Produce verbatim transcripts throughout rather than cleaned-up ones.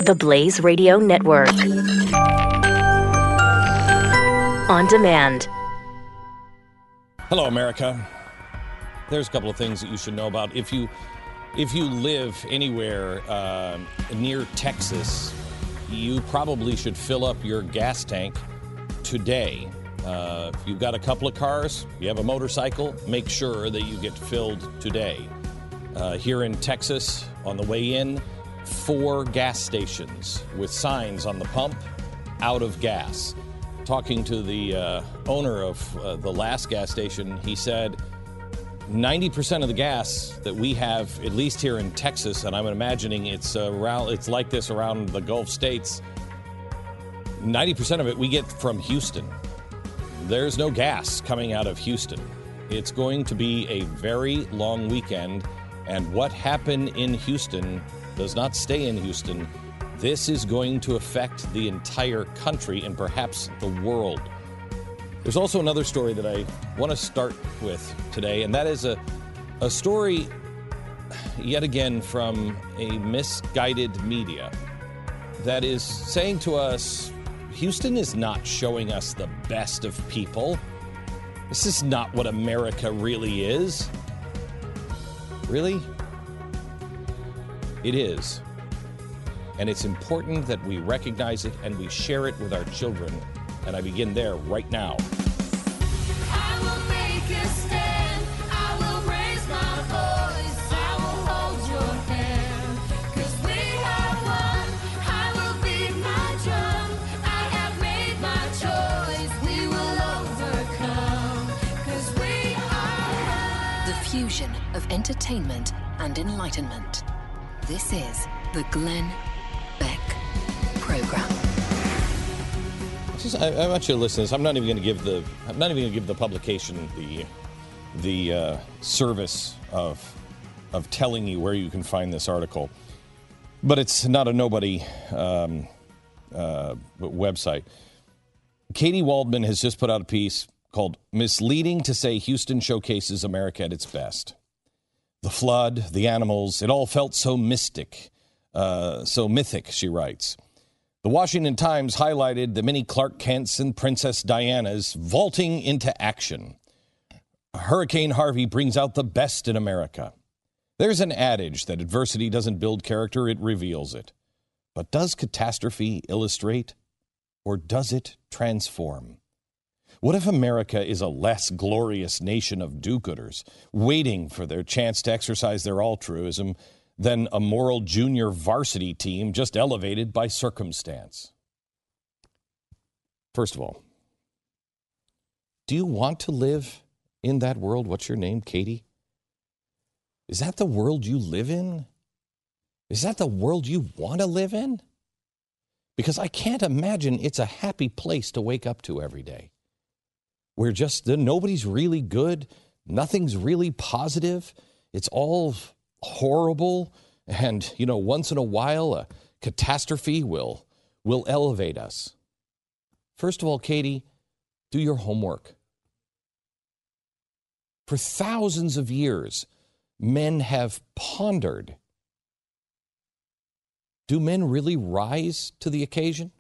The Blaze Radio Network. On demand. Hello, America. There's a couple of things that you should know about. If you if you live anywhere uh, near Texas, you probably should fill up your gas tank today. Uh, if you've got a couple of cars, you have a motorcycle, make sure that you get filled today. Uh, here in Texas, on the way in, four gas stations with signs on the pump, out of gas. Talking to the uh, owner of uh, the last gas station, he said ninety percent of the gas that we have, at least here in Texas, and I'm imagining it's around, it's like this around the Gulf states, ninety percent of it we get from Houston. There's no gas coming out of Houston. It's going to be a very long weekend, and what happened in Houston does not stay in Houston. This is going to affect the entire country and perhaps the world. There's also another story that I want to start with today, and that is a, a story, yet again, from a misguided media that is saying to us, Houston is not showing us the best of people. This is not what America really is. Really? It is. And it's important that we recognize it and we share it with our children. And I begin there right now. I will make a stand. I will raise my voice. I will hold your hand. 'Cause we are one. I will beat my drum. I have made my choice. We will overcome. 'Cause we are one. The fusion of entertainment and enlightenment. This is the Glenn Beck Program. Just, I, I want you to listen to this. I'm not even going to give the. I'm not even going to give the publication the the uh, service of of telling you where you can find this article, but it's not a nobody um, uh, website. Katie Waldman has just put out a piece called "Misleading to Say Houston Showcases America at Its Best." The flood, the animals, it all felt so mystic, uh, so mythic, she writes. The Washington Times highlighted the many Clark Kents and Princess Dianas vaulting into action. Hurricane Harvey brings out the best in America. There's an adage that adversity doesn't build character, it reveals it. But does catastrophe illustrate, or does it transform? What if America is a less glorious nation of do-gooders, waiting for their chance to exercise their altruism, than a moral junior varsity team just elevated by circumstance? First of all, do you want to live in that world? What's your name, Katie? Is that the world you live in? Is that the world you want to live in? Because I can't imagine it's a happy place to wake up to every day. Where just nobody's really good, nothing's really positive, it's all horrible, and, you know, once in a while a catastrophe will will elevate us. First of all, Katie, do your homework. For thousands of years, men have pondered, do men really rise to the occasion?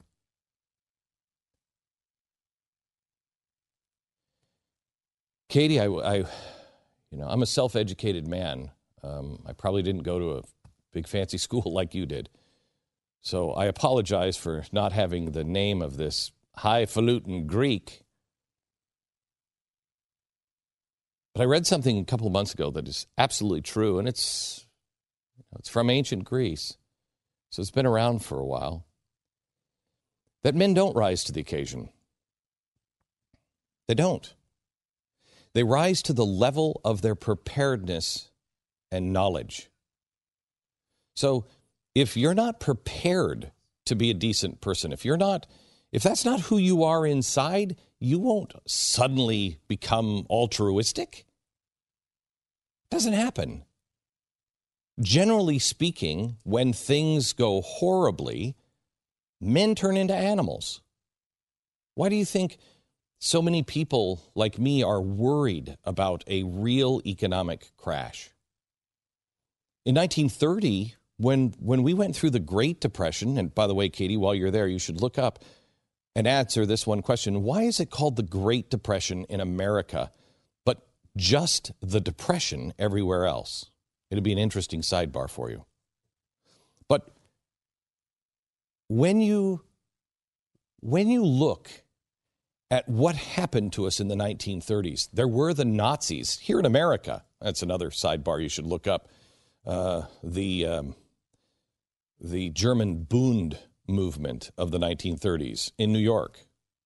Katie, I, I, you know, I'm a self-educated man. Um, I probably didn't go to a big fancy school like you did. So I apologize for not having the name of this highfalutin Greek. But I read something a couple of months ago that is absolutely true, and it's, it's from ancient Greece. So it's been around for a while. That men don't rise to the occasion. They don't. They rise to the level of their preparedness and knowledge. So if you're not prepared to be a decent person, if you're not, if that's not who you are inside, you won't suddenly become altruistic. It doesn't happen. Generally speaking, when things go horribly, men turn into animals. Why do you think so many people like me are worried about a real economic crash? In nineteen thirty, when when we went through the Great Depression, and by the way, Katie, while you're there, you should look up and answer this one question. Why is it called the Great Depression in America, but just the Depression everywhere else? It'd be an interesting sidebar for you. But when you when you look at what happened to us in the nineteen thirties, there were the Nazis here in America. That's another sidebar you should look up. Uh, the um, the German Bund movement of the nineteen thirties in New York.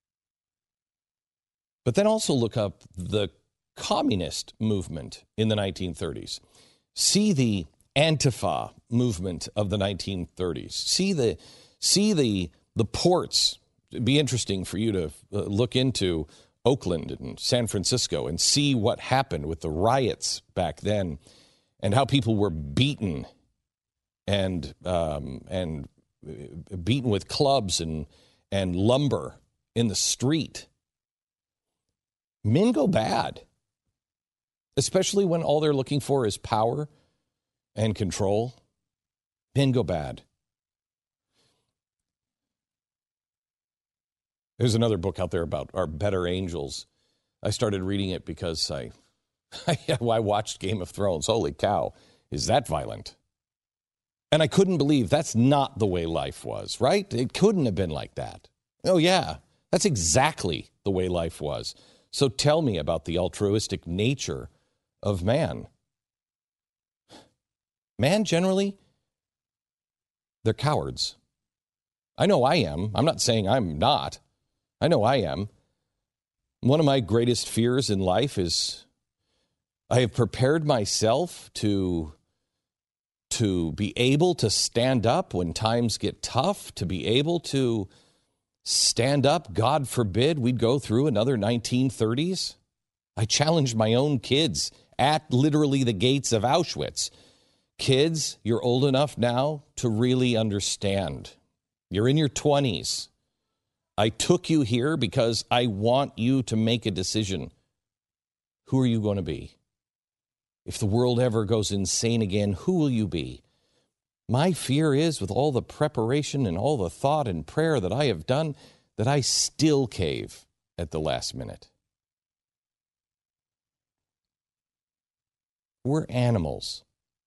But then also look up the communist movement in the nineteen thirties. See the Antifa movement of the nineteen thirties. See the see the the ports. It'd be interesting for you to uh, look into Oakland and San Francisco and see what happened with the riots back then and how people were beaten and um, and beaten with clubs and and lumber in the street. Men go bad, especially when all they're looking for is power and control. Men go bad. There's another book out there about our better angels. I started reading it because I, I, I watched Game of Thrones. Holy cow, is that violent? And I couldn't believe that's not the way life was, right? It couldn't have been like that. Oh, yeah, that's exactly the way life was. So tell me about the altruistic nature of man. Man, generally, they're cowards. I know I am. I'm not saying I'm not. I know I am. One of my greatest fears in life is I have prepared myself to, to be able to stand up when times get tough, to be able to stand up. God forbid we'd go through another nineteen thirties. I challenged my own kids at literally the gates of Auschwitz. Kids, you're old enough now to really understand. You're in your twenties. I took you here because I want you to make a decision. Who are you going to be? If the world ever goes insane again, who will you be? My fear is, with all the preparation and all the thought and prayer that I have done, that I still cave at the last minute. We're animals.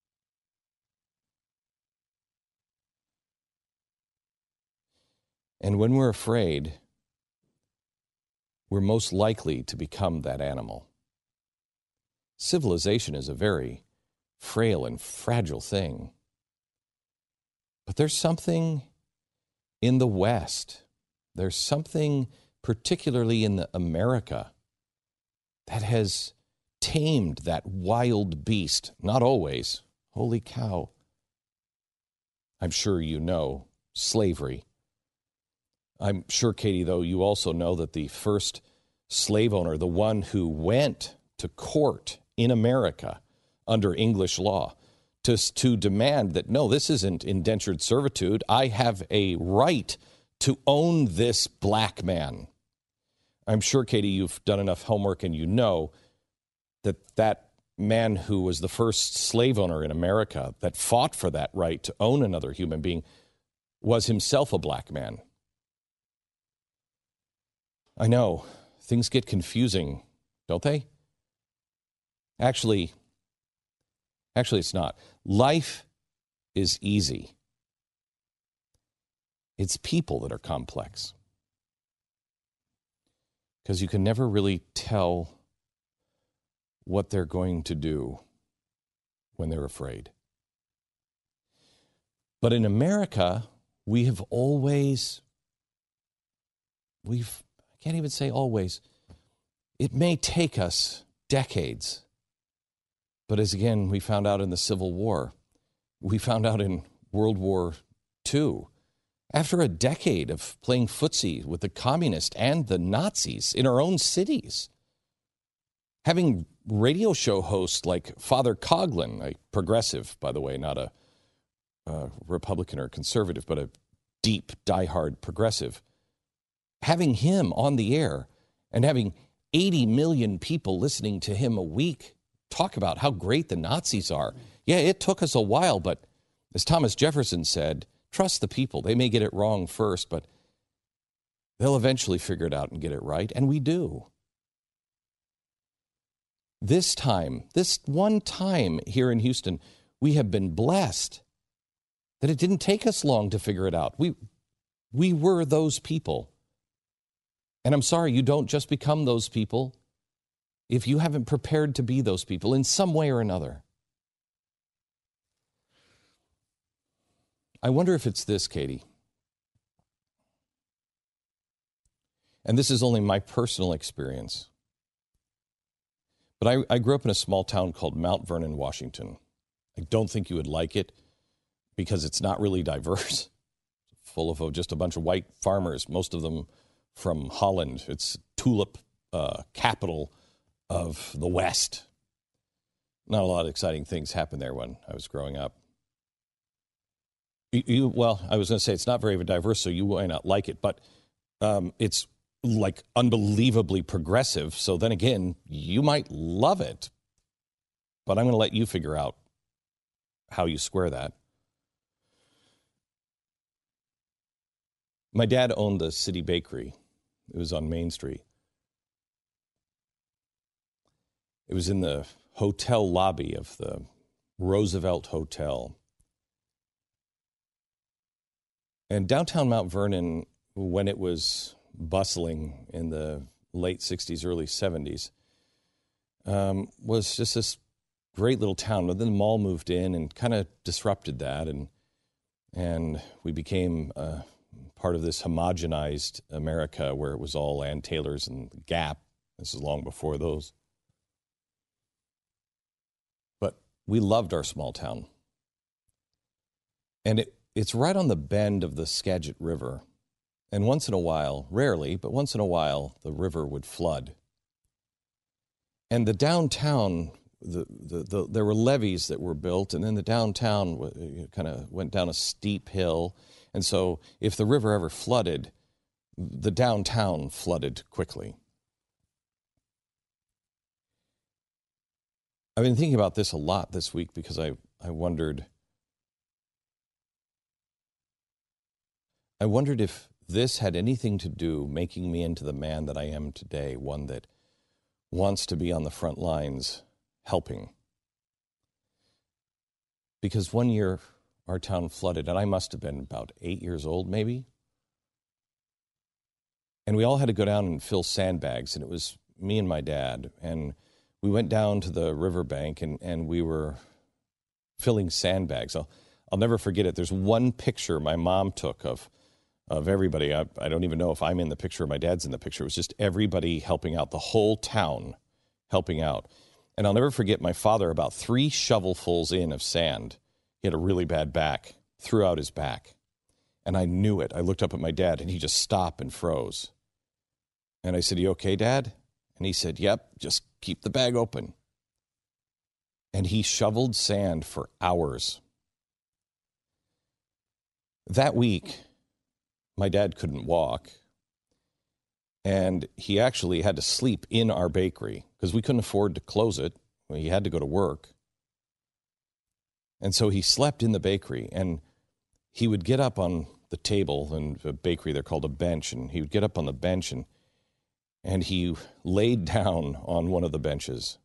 And when we're afraid, we're most likely to become that animal. Civilization is a very frail and fragile thing. But there's something in the West, there's something particularly in the America that has tamed that wild beast. Not always. Holy cow. I'm sure you know slavery. I'm sure, Katie, though, you also know that the first slave owner, the one who went to court in America under English law to, to demand that, no, this isn't indentured servitude. I have a right to own this black man. I'm sure, Katie, you've done enough homework and you know that that man who was the first slave owner in America that fought for that right to own another human being was himself a black man. I know, things get confusing, don't they? Actually, actually it's not. Life is easy. It's people that are complex. Because you can never really tell what they're going to do when they're afraid. But in America, we have always, we've, I can't even say always, it may take us decades. But as again, we found out in the Civil War, we found out in World War Two, after a decade of playing footsie with the communists and the Nazis in our own cities, having radio show hosts like Father Coughlin, a progressive, by the way, not a, a Republican or conservative, but a deep, diehard progressive, having him on the air and having eighty million people listening to him a week talk about how great the Nazis are. Yeah, it took us a while, but As Thomas Jefferson said, trust the people. They may get it wrong first, but they'll eventually figure it out and get it right, and we do. This time, this one time here in Houston, we have been blessed that it didn't take us long to figure it out. We, we were those people. And I'm sorry, you don't just become those people if you haven't prepared to be those people in some way or another. I wonder if it's this, Katie. And this is only my personal experience. But I, I grew up in a small town called Mount Vernon, Washington. I don't think you would like it because it's not really diverse. Full of just a bunch of white farmers, most of them from Holland. It's tulip uh, capital of the West. Not a lot of exciting things happened there when I was growing up. You, you well, I was going to say it's not very diverse, so you might not like it, but um, it's like unbelievably progressive. So then again, you might love it, but I'm going to let you figure out how you square that. My dad owned the City Bakery. It was on Main Street. It was in the hotel lobby of the Roosevelt Hotel. And downtown Mount Vernon, when it was bustling in the late sixties, early seventies, um, was just this great little town. But then the mall moved in and kind of disrupted that, and and we became uh, part of this homogenized America where it was all Ann Taylor's and Gap. This is long before those. But we loved our small town. And it, it's right on the bend of the Skagit River. And once in a while, rarely, but once in a while, the river would flood. And the downtown, the, the, the, there were levees that were built, and then the downtown kind of went down a steep hill. And so if the river ever flooded, the downtown flooded quickly. I've been thinking about this a lot this week because I, I wondered, I wondered if this had anything to do making me into the man that I am today, one that wants to be on the front lines helping. Because one year our town flooded, and I must have been about eight years old maybe. And we all had to go down and fill sandbags, and it was me and my dad. And we went down to the riverbank, and, and we were filling sandbags. I'll, I'll never forget it. There's one picture my mom took of of everybody. I, I don't even know if I'm in the picture or my dad's in the picture. It was just everybody helping out, the whole town helping out. And I'll never forget my father, about three shovelfuls in of sand. He had a really bad back, threw out his back. And I knew it. I looked up at my dad, and he just stopped and froze. And I said, "You okay, Dad?" And he said, "Yep, just keep the bag open." And he shoveled sand for hours. That week, my dad couldn't walk, and he actually had to sleep in our bakery because we couldn't afford to close it. He had to go to work. And so he slept in the bakery, and he would get up on the table, in a bakery they're called a bench, and he would get up on the bench, and, and he laid down on one of the benches.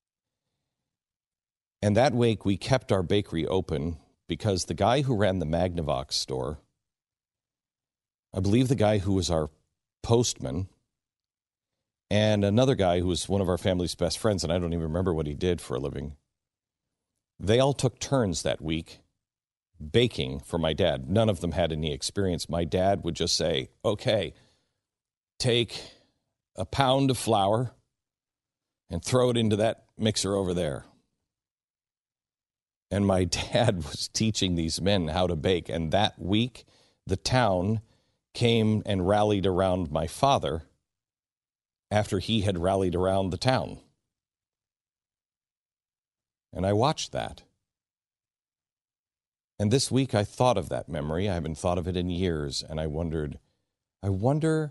And that week we kept our bakery open because the guy who ran the Magnavox store, I believe the guy who was our postman, and another guy who was one of our family's best friends, and I don't even remember what he did for a living, they all took turns that week baking for my dad. None of them had any experience. My dad would just say, "Okay, take a pound of flour and throw it into that mixer over there." And my dad was teaching these men how to bake. And that week, the town came and rallied around my father after he had rallied around the town. And I watched that. And this week I thought of that memory. I haven't thought of it in years. And I wondered, I wonder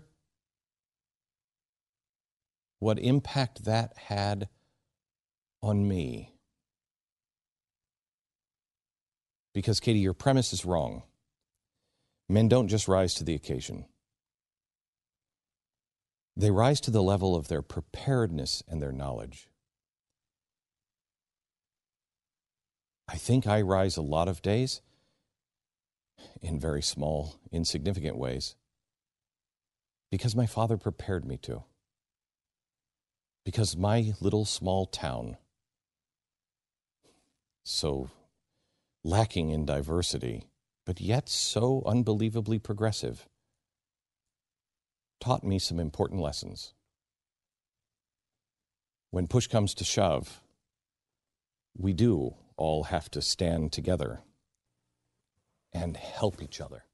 what impact that had on me. Because, Katie, your premise is wrong. Men don't just rise to the occasion. They rise to the level of their preparedness and their knowledge. I think I rise a lot of days in very small, insignificant ways because my father prepared me to. Because my little small town, so lacking in diversity, but yet so unbelievably progressive, taught me some important lessons. When push comes to shove, we do all have to stand together and help each other.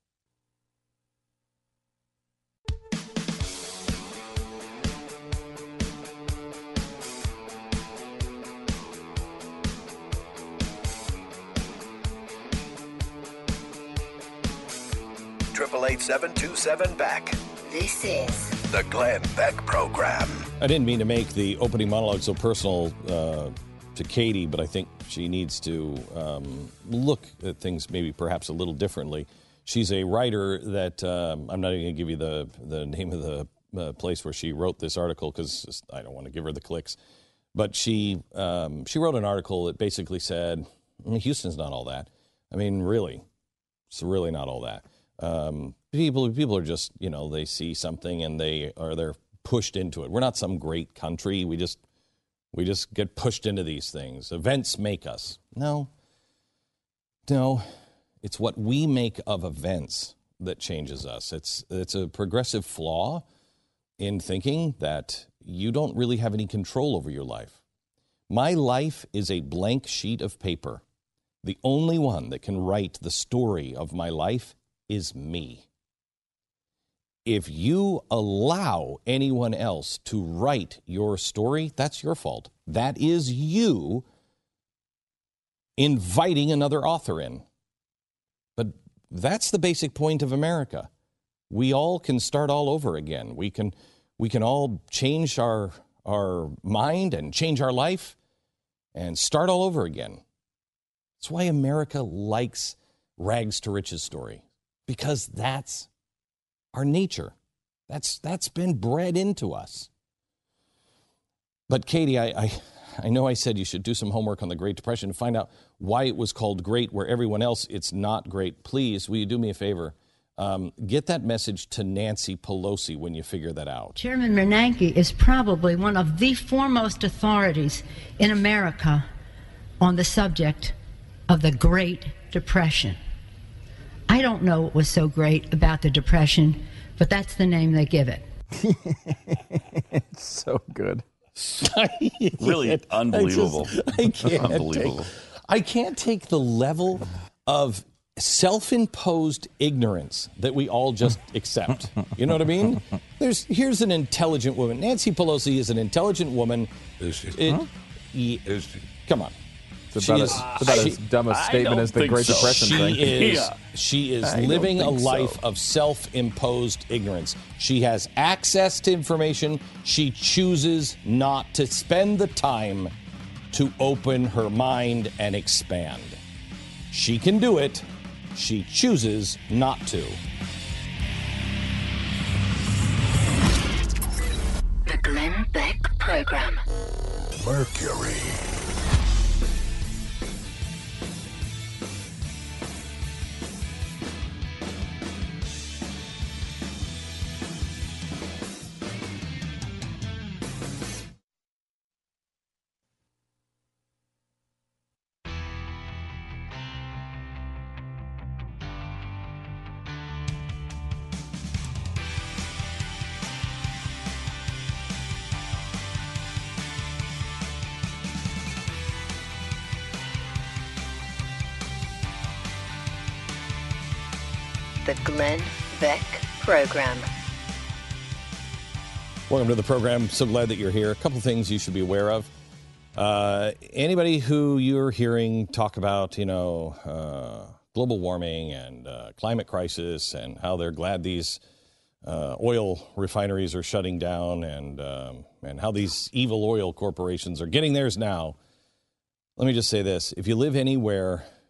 Triple eight seven two seven back. This is The Glenn Beck Program. I didn't mean to make the opening monologue so personal uh, to Katie, but I think she needs to um, look at things maybe perhaps a little differently. She's a writer that um, I'm not even going to give you the, the name of the uh, place where she wrote this article because I don't want to give her the clicks. But she um, she wrote an article that basically said, Houston's not all that. I mean, really, it's really not all that. Um, people people are just, you know, they see something and they are they're pushed into it. We're not some great country. We just we just get pushed into these things. Events make us. No. No. It's what we make of events that changes us. It's it's a progressive flaw in thinking that you don't really have any control over your life. My life is a blank sheet of paper. The only one that can write the story of my life is me. If you allow anyone else to write your story, that's your fault. That is you inviting another author in. But that's the basic point of America. We all can start all over again. We can we can all change our our mind and change our life and start all over again. That's why America likes rags to riches story. Because that's our nature. That's that's been bred into us. But Katie, I, I I know I said you should do some homework on the Great Depression to find out why it was called great where everyone else it's not great. Please, will you do me a favor? Um, get that message to Nancy Pelosi when you figure that out. Chairman Bernanke is probably one of the foremost authorities in America on the subject of the Great Depression. I don't know what was so great about the Depression, but that's the name they give it. It's so good. Really unbelievable. I, just, I can't unbelievable. Take, I can't take the level of self-imposed ignorance that we all just accept. You know what I mean? There's here's an intelligent woman. Nancy Pelosi is an intelligent woman. Is she? It, Huh? ye- Is she? Come on. It's about, is- as, it's about she- as dumb a I statement don't as the think Great so. Depression She thing. is Yeah. she is I don't living a think so. life of self-imposed ignorance. She has access to information. She chooses not to spend the time to open her mind and expand. She can do it. She chooses not to. the Glenn Beck Program. Mercury. The Glenn Beck Program. Welcome to the program. So glad that you're here. A couple things you should be aware of. Uh, anybody who you're hearing talk about, you know, uh, global warming and uh, climate crisis and how they're glad these uh, oil refineries are shutting down and um, and how these evil oil corporations are getting theirs now. Let me just say this. If you live anywhere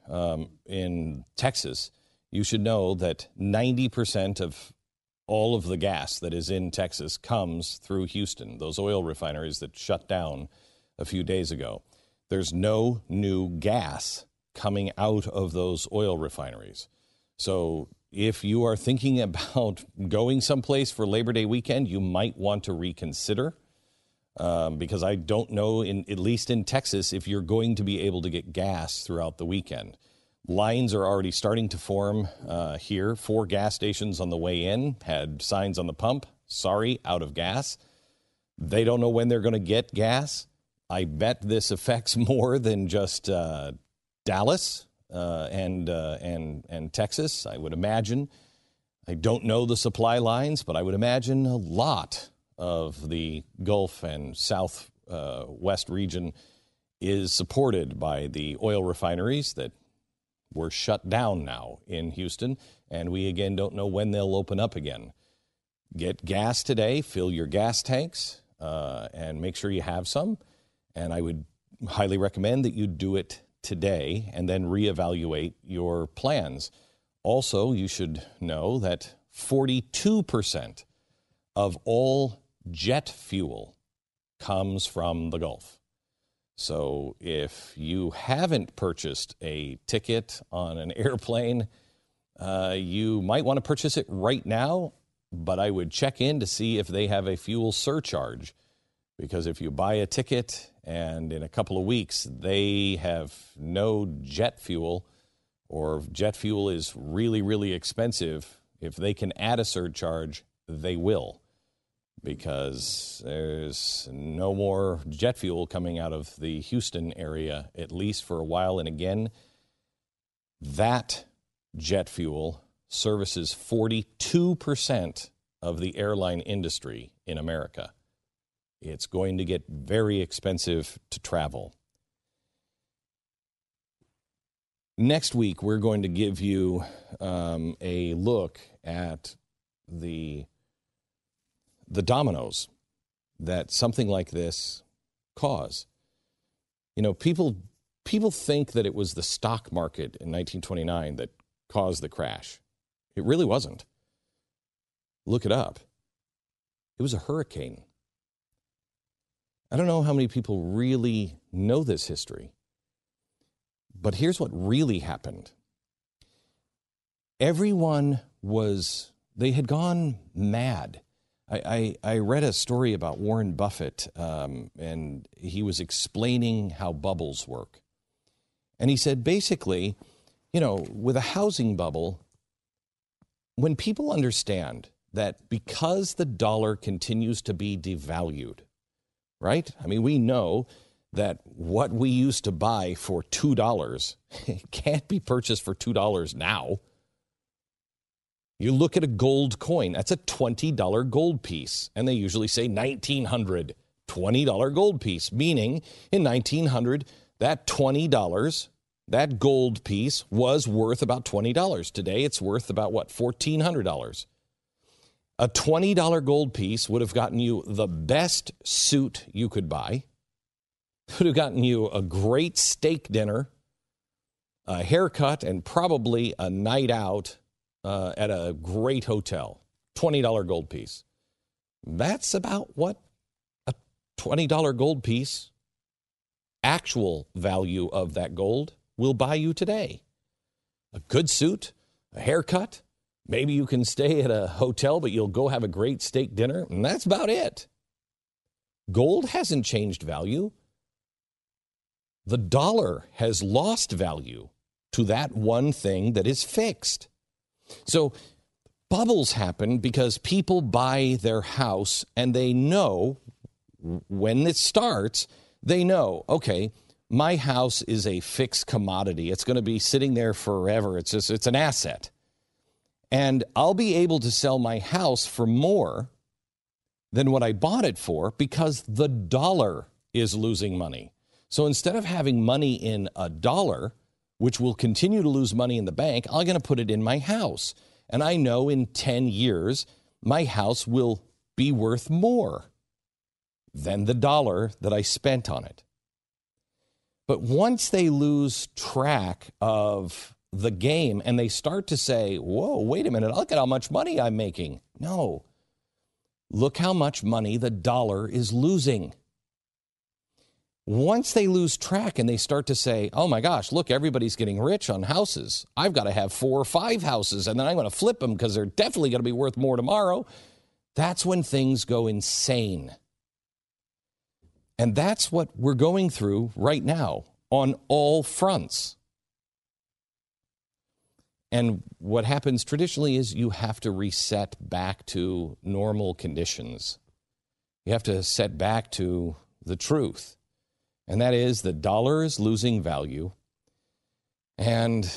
um, in Texas, you should know that ninety percent of all of the gas that is in Texas comes through Houston, those oil refineries that shut down a few days ago. There's no new gas coming out of those oil refineries. So if you are thinking about going someplace for Labor Day weekend, you might want to reconsider. Um, because I don't know, in at least in Texas, if you're going to be able to get gas throughout the weekend. Lines are already starting to form uh, here. Four gas stations on the way in had signs on the pump, sorry, out of gas. They don't know when they're going to get gas. I bet this affects more than just uh, Dallas uh, and, uh, and, and Texas, I would imagine. I don't know the supply lines, but I would imagine a lot of the Gulf and South uh, West region is supported by the oil refineries that were shut down now in Houston, and we again don't know when they'll open up again. Get gas today, fill your gas tanks, uh, and make sure you have some. And I would highly recommend that you do it today and then reevaluate your plans. Also, you should know that forty-two percent of all jet fuel comes from the Gulf. So if you haven't purchased a ticket on an airplane, uh, you might want to purchase it right now, but I would check in to see if they have a fuel surcharge. Because if you buy a ticket and in a couple of weeks they have no jet fuel, or jet fuel is really, really expensive, if they can add a surcharge, they will. Because there's no more jet fuel coming out of the Houston area, at least for a while. And again, that jet fuel services forty-two percent of the airline industry in America. It's going to get very expensive to travel. Next week, we're going to give you um, a look at the the dominoes that something like this cause. You know, people people think that it was the stock market in nineteen twenty-nine that caused the crash. It really wasn't. Look it up. It was a hurricane. I don't know how many people really know this history, but here's what really happened. Everyone was, they had gone mad. I, I, I read a story about Warren Buffett, um, and he was explaining how bubbles work. And he said, basically, you know, with a housing bubble, when people understand that because the dollar continues to be devalued, right? I mean, we know that what we used to buy for two dollars can't be purchased for two dollars now. You look at a gold coin, that's a twenty dollar gold piece. And they usually say nineteen hundred, twenty dollar gold piece, meaning in nineteen hundred, that twenty dollars, that gold piece was worth about twenty dollars. Today, it's worth about, what, fourteen hundred dollars. A twenty dollar gold piece would have gotten you the best suit you could buy, would have gotten you a great steak dinner, a haircut, and probably a night out uh, at a great hotel. twenty dollar gold piece. That's about what a twenty dollar gold piece, actual value of that gold, will buy you today. A good suit, a haircut. Maybe you can stay at a hotel, but you'll go have a great steak dinner, and that's about it. Gold hasn't changed value. The dollar has lost value to that one thing that is fixed. So bubbles happen because people buy their house, and they know when it starts, they know, okay, my house is a fixed commodity. It's going to be sitting there forever. It's just, it's an asset. And I'll be able to sell my house for more than what I bought it for because the dollar is losing money. So instead of having money in a dollar, which will continue to lose money in the bank, I'm going to put it in my house. And I know in ten years, my house will be worth more than the dollar that I spent on it. But once they lose track of the game and they start to say, whoa, wait a minute, look at how much money I'm making. No. Look how much money the dollar is losing. Once they lose track and they start to say, oh my gosh, look, everybody's getting rich on houses. I've got to have four or five houses, and then I'm going to flip them because they're definitely going to be worth more tomorrow. That's when things go insane. And that's what we're going through right now on all fronts. And what happens traditionally is you have to reset back to normal conditions. You have to set back to the truth. And that is the dollar is losing value, and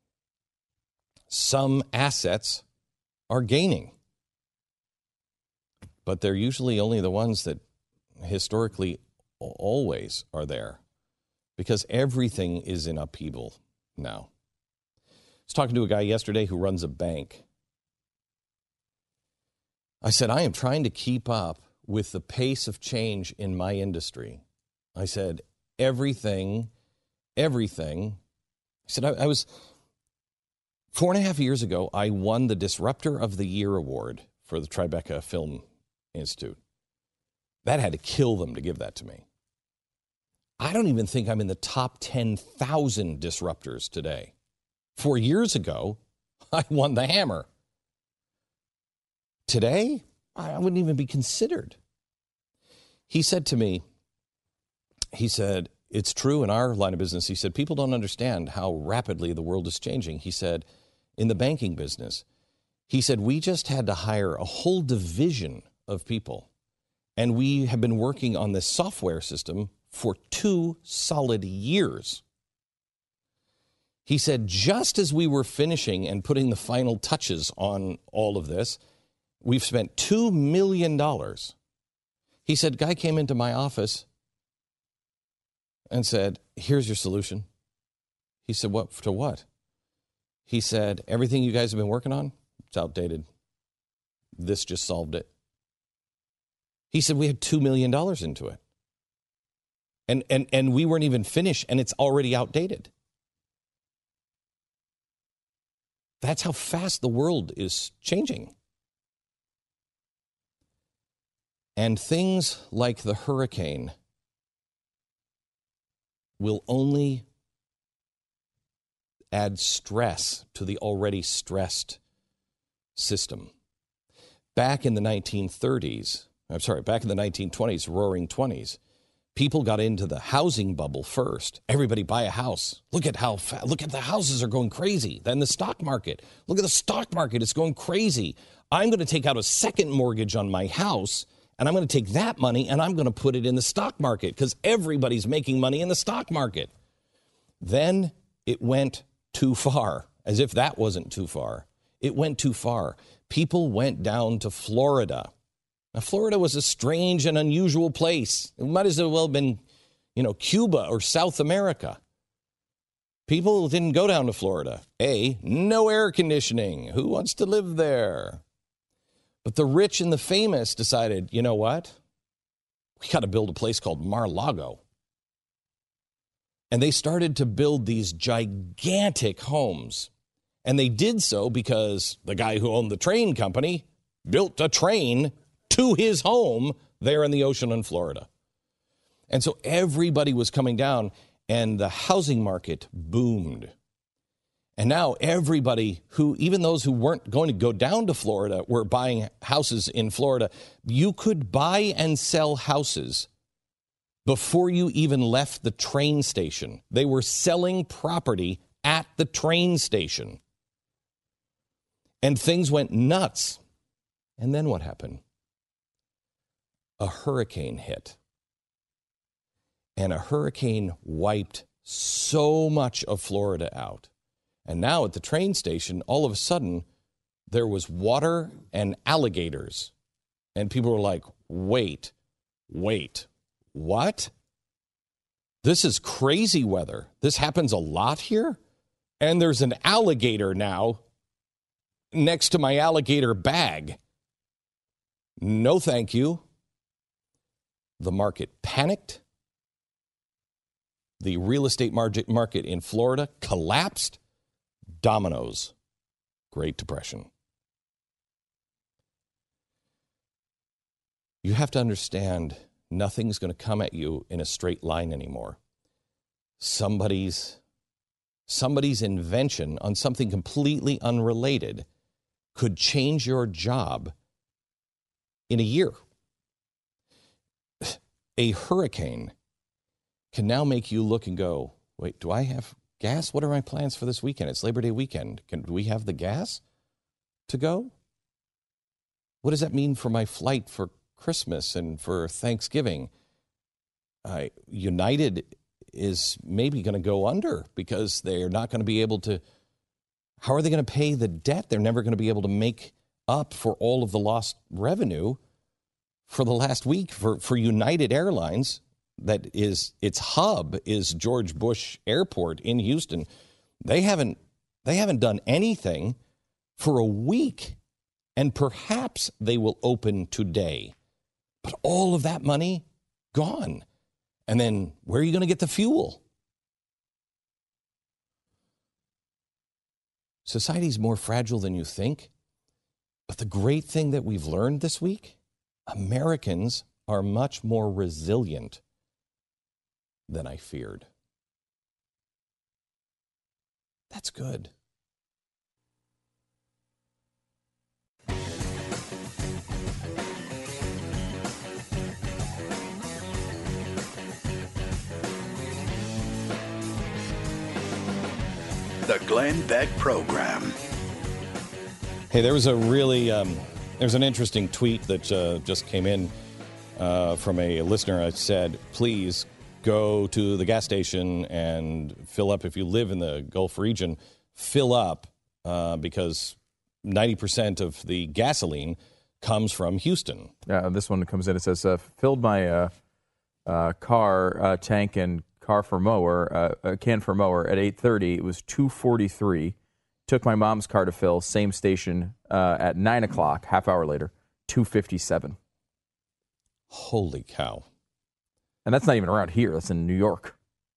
some assets are gaining. But they're usually only the ones that historically always are there, because everything is in upheaval now. I was talking to a guy yesterday who runs a bank. I said, I am trying to keep up with the pace of change in my industry. I said, everything, everything. I said, I, I was, four and a half years ago, I won the Disruptor of the Year award for the Tribeca Film Institute. That had to kill them to give that to me. I don't even think I'm in the top ten thousand disruptors today. Four years ago, I won the hammer. Today, I wouldn't even be considered. He said to me, he said, it's true in our line of business. He said, people don't understand how rapidly the world is changing. He said, in the banking business, he said, we just had to hire a whole division of people. And we have been working on this software system for two solid years. He said, just as we were finishing and putting the final touches on all of this, we've spent two million dollars. He said, guy came into my office and said, here's your solution. He said, what, to what? He said, everything you guys have been working on, it's outdated. This just solved it. He said, we had two million dollars into it. And, and, and we weren't even finished, and it's already outdated. That's how fast the world is changing. And things like the hurricane will only add stress to the already stressed system. Back in the nineteen thirties, I'm sorry, back in the nineteen twenties, roaring twenties, people got into the housing bubble first. Everybody buy a house. Look at how fa- look at the houses are going crazy. Then the stock market. Look at the stock market. It's going crazy. I'm going to take out a second mortgage on my house, and I'm going to take that money and I'm going to put it in the stock market because everybody's making money in the stock market. Then it went too far, as if that wasn't too far. It went too far. People went down to Florida. Now, Florida was a strange and unusual place. It might as well have been, you know, Cuba or South America. People didn't go down to Florida. A, no air conditioning. Who wants to live there? But the rich and the famous decided, you know what? We got to build a place called Mar-a-Lago. And they started to build these gigantic homes. And they did so because the guy who owned the train company built a train to his home there in the ocean in Florida. And so everybody was coming down, and the housing market boomed. And now everybody who, even those who weren't going to go down to Florida, were buying houses in Florida. You could buy and sell houses before you even left the train station. They were selling property at the train station. And things went nuts. And then what happened? A hurricane hit. And a hurricane wiped so much of Florida out. And now at the train station, all of a sudden, there was water and alligators. And people were like, wait, wait, what? This is crazy weather. This happens a lot here? And there's an alligator now next to my alligator bag. No, thank you. The market panicked. the real estate market market in Florida collapsed. Dominoes. Great Depression. You have to understand nothing's going to come at you in a straight line anymore. Somebody's somebody's invention on something completely unrelated could change your job in a year. A hurricane can now make you look and go, wait, do I have gas? What are my plans for this weekend? It's Labor Day weekend. Can do we have the gas to go? What does that mean for my flight for Christmas and for Thanksgiving? Uh, United is maybe going to go under because they're not going to be able to. How are they going to pay the debt? They're never going to be able to make up for all of the lost revenue for the last week for, for United Airlines. That is, its hub is George Bush Airport in Houston. They haven't they haven't done anything for a week, and perhaps they will open today. But all of that money gone. And then where are you going to get the fuel? Society's more fragile than you think. But the great thing that we've learned this week, Americans are much more resilient than I feared. That's good. The Glenn Beck Program. Hey, there was a really, um, there's an interesting tweet that uh, just came in uh, from a listener. I said, please go to the gas station and fill up. If you live in the Gulf region, fill up uh, because ninety percent of the gasoline comes from Houston. Uh, this one comes in. It says, uh, filled my uh, uh, car uh, tank and car for mower, uh, a can for mower at eight thirty. It was two forty-three. Took my mom's car to fill, same station uh, at nine o'clock, half hour later, two fifty-seven. Holy cow. And that's not even around here. That's in New York.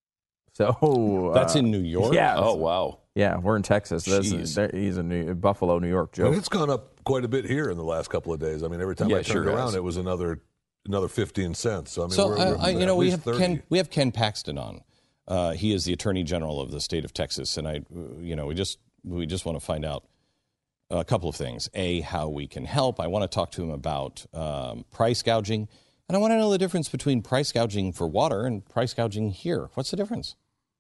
So uh, That's in New York? Yeah. Oh, wow. Yeah, we're in Texas. That's, Jeez. he's in New, Buffalo, New York, Joe. And it's gone up quite a bit here in the last couple of days. I mean, every time Yeah, I it turned sure around, has. it was another another fifteen cents. So I mean, So, we're, I, we're I, you at know, we least have thirty. Ken, we have Ken Paxton on. Uh, he is the Attorney General of the state of Texas, and I, you know, we just we just want to find out a couple of things. A, how we can help. I want to talk to him about um, price gouging, and I want to know the difference between price gouging for water and price gouging here. What's the difference?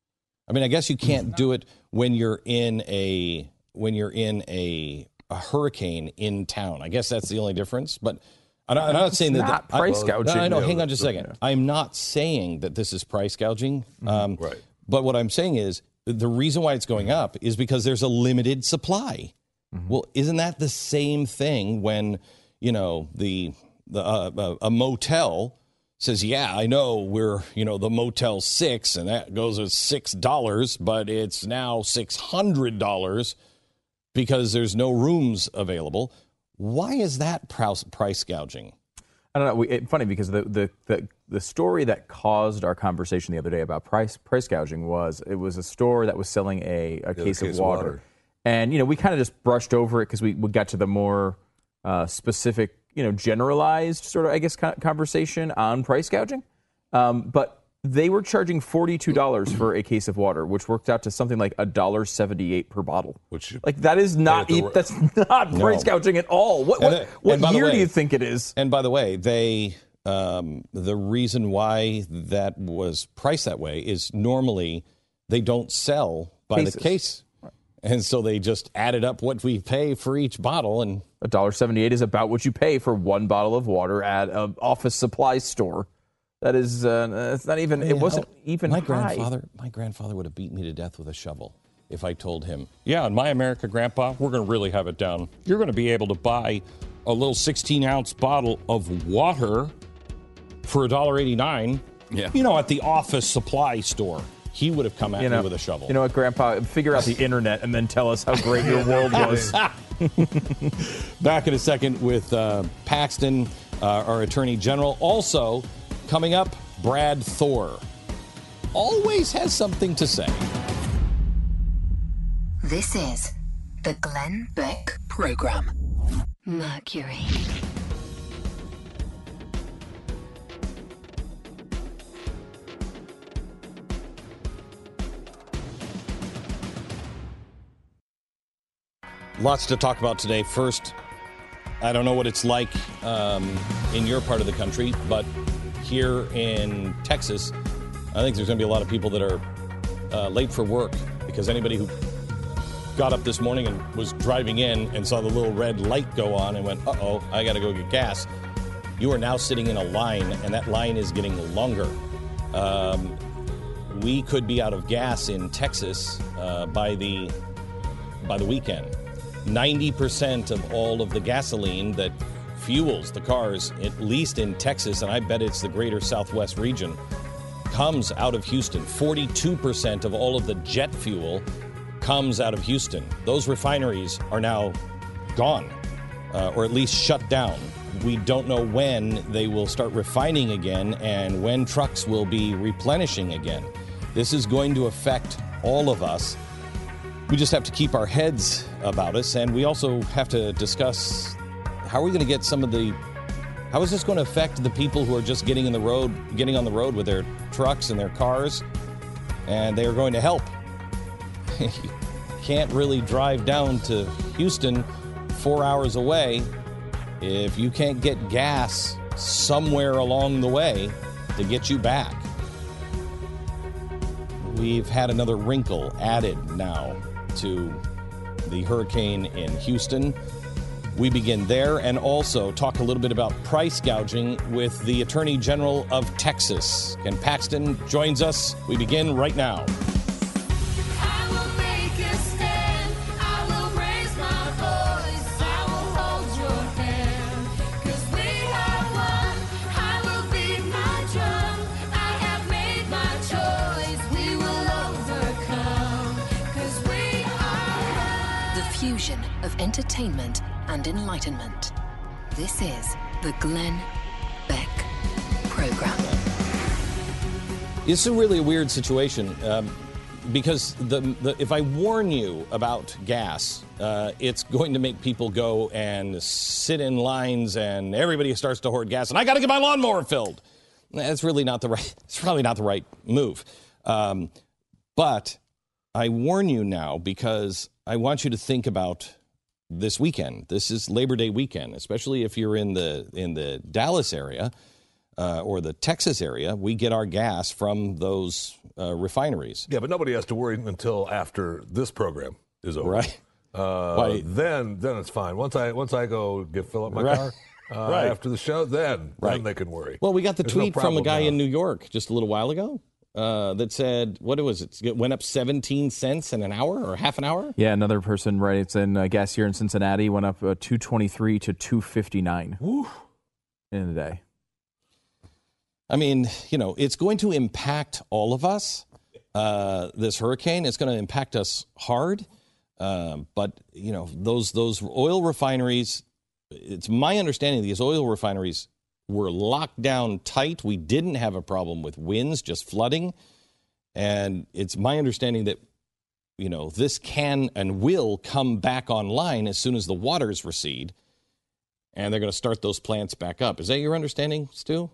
I mean, I guess you can't do it when you're in a when you're in a, a hurricane in town. I guess that's the only difference. But I'm not, I'm not saying that not that, price I, gouging. No, no, Yeah, hang on just a yeah. second. I'm not saying that this is price gouging. Um, Right. But what I'm saying is the reason why it's going up is because there's a limited supply. Well, isn't that the same thing when, you know, the the uh, a motel says, yeah, I know we're, you know, the Motel six, and that goes at six dollars, but it's now six hundred dollars because there's no rooms available. Why is that price, price gouging? I don't know. We, it's funny because the, the, the, the story that caused our conversation the other day about price price gouging was it was a store that was selling a, a Yeah, case, the case of water. water. And, you know, we kind of just brushed over it because we, we got to the more uh, specific, you know, generalized sort of, I guess, co- conversation on price gouging. Um, but they were charging forty-two dollars for a case of water, which worked out to something like one dollar seventy-eight per bottle. Which you Like, that is not, pay e- at the- that's not price gouging at all. What, what, And, uh, what and by the year do way- you think it is? And by the way, they um, the reason why that was priced that way is normally they don't sell by Cases. the case. And so they just added up what we pay for each bottle. And one dollar seventy-eight is about what you pay for one bottle of water at an office supply store. That is, uh, it's not even, it wasn't even my high. grandfather, my grandfather would have beat me to death with a shovel if I told him, yeah, in my America, Grandpa, we're going to really have it down. You're going to be able to buy a little sixteen ounce bottle of water for one dollar eighty-nine, Yeah. you know, at the office supply store. He would have come at You know, me with a shovel. You know what, Grandpa? Figure out the internet and then tell us how great your world was. Back in a second with uh, Paxton, uh, our Attorney General. Also, coming up, Brad Thor. always has something to say. This is the Glenn Beck Program. Mercury. Lots to talk about today. First, I don't know what it's like um, in your part of the country, but here in Texas, I think there's going to be a lot of people that are uh, late for work because anybody who got up this morning and was driving in and saw the little red light go on and went, uh-oh, I got to go get gas, you are now sitting in a line, and that line is getting longer. Um, we could be out of gas in Texas uh, by the by the weekend. ninety percent of all of the gasoline that fuels the cars, at least in Texas, and I bet it's the greater Southwest region, comes out of Houston. forty-two percent of all of the jet fuel comes out of Houston. Those refineries are now gone, uh, or at least shut down. We don't know when they will start refining again and when trucks will be replenishing again. This is going to affect all of us. We just have to keep our heads about us, and we also have to discuss how are we going to get some of the, how is this going to affect the people who are just getting in the road, getting on the road with their trucks and their cars, and they are going to help. You can't really drive down to Houston four hours away if you can't get gas somewhere along the way to get you back. We've had another wrinkle added now to the hurricane in Houston. We begin there and also talk a little bit about price gouging with the Attorney General of Texas. Ken Paxton joins us. We begin right now. I will make a stand. I will raise my voice. I will hold your hand. 'Cause we are one. I will beat my drum. I have made my choice. We will overcome. 'Cause we are one. The fusion of entertainment and enlightenment. This is the Glenn Beck Program. It's a really weird situation um, because the, the if I warn you about gas, uh, it's going to make people go and sit in lines, and everybody starts to hoard gas. And I got to get my lawnmower filled. That's really not the right. It's probably not the right move. Um, but I warn you now because I want you to think about this weekend. This is Labor Day weekend, especially if you're in the in the Dallas area uh, or the Texas area. We get our gas from those uh, refineries. Yeah, but nobody has to worry until after this program is over. Right. Uh, Why- then, then it's fine. Once I once I go get fill up my Right. car uh, Right. after the show, then Right. then they can worry. Well, we got the There's no tweet from a problem guy now. in New York just a little while ago uh, that said, what was it? It went up seventeen cents in an hour or half an hour? Yeah, another person writes in uh, gas here in Cincinnati went up uh, two twenty-three to two fifty-nine in a day. I mean, you know, it's going to impact all of us. Uh, this hurricane is going to impact us hard. Um, but, you know, those those oil refineries, it's my understanding these oil refineries were locked down tight. We didn't have a problem with winds, just flooding. And it's my understanding that, you know, this can and will come back online as soon as the waters recede. And they're going to start those plants back up. Is that your understanding, Stu?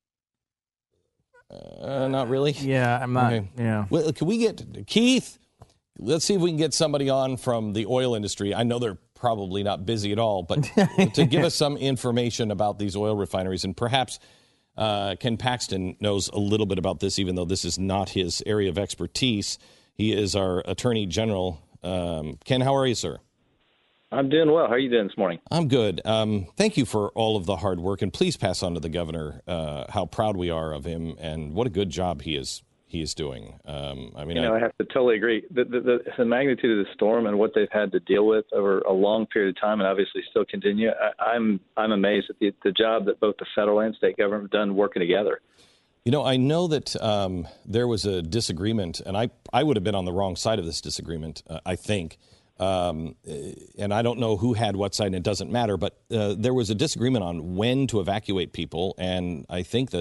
Uh, not really? Yeah, I'm not. Okay. Yeah. Well, can we get Keith? Let's see if we can get somebody on from the oil industry. I know they're probably not busy at all, but to give us some information about these oil refineries, and perhaps uh, Ken Paxton knows a little bit about this, even though this is not his area of expertise. He is our Attorney General. Um, Ken, how are you, sir? I'm doing well. How are you doing this morning? I'm good. Um, thank you for all of the hard work, and please pass on to the governor uh, how proud we are of him and what a good job he is he is doing. Um, I mean, You know, I, I have to totally agree. The, the, the, the magnitude of the storm and what they've had to deal with over a long period of time, and obviously still continue. I, I'm I'm amazed at the, the job that both the federal and state government have done working together. You know, I know that um, there was a disagreement, and I, I would have been on the wrong side of this disagreement, uh, I think. Um, and I don't know who had what side, and it doesn't matter, but uh, there was a disagreement on when to evacuate people, and I think the,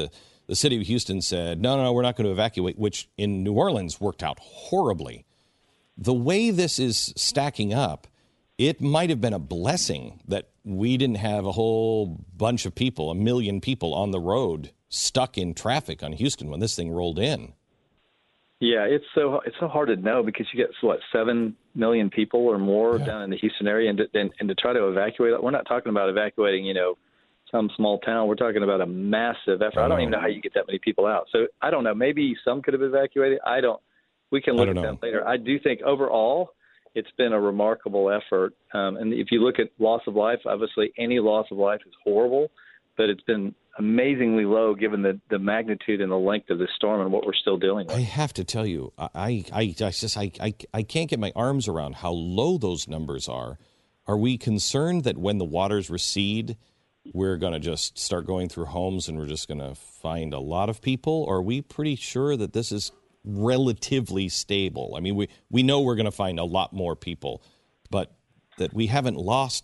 the city of Houston said, no, no, no, we're not going to evacuate, which in New Orleans worked out horribly. The way this is stacking up, it might have been a blessing that we didn't have a whole bunch of people, a million people on the road stuck in traffic on Houston when this thing rolled in. Yeah, it's so it's so hard to know because you get what seven million people or more yeah. down in the Houston area, and to, and, and to try to evacuate, we're not talking about evacuating, you know, some small town. We're talking about a massive effort. I, I don't even know how you get that many people out. So I don't know. Maybe some could have evacuated. I don't. We can look at know. that later. I do think overall it's been a remarkable effort. Um, and if you look at loss of life, obviously any loss of life is horrible, but it's been amazingly low given the, the magnitude and the length of this storm and what we're still dealing with. I have to tell you, I I, I just I, I I can't get my arms around how low those numbers are. Are we concerned that when the waters recede, we're going to just start going through homes and we're just going to find a lot of people? Or are we pretty sure that this is relatively stable? I mean, we, we know we're going to find a lot more people, but that we haven't lost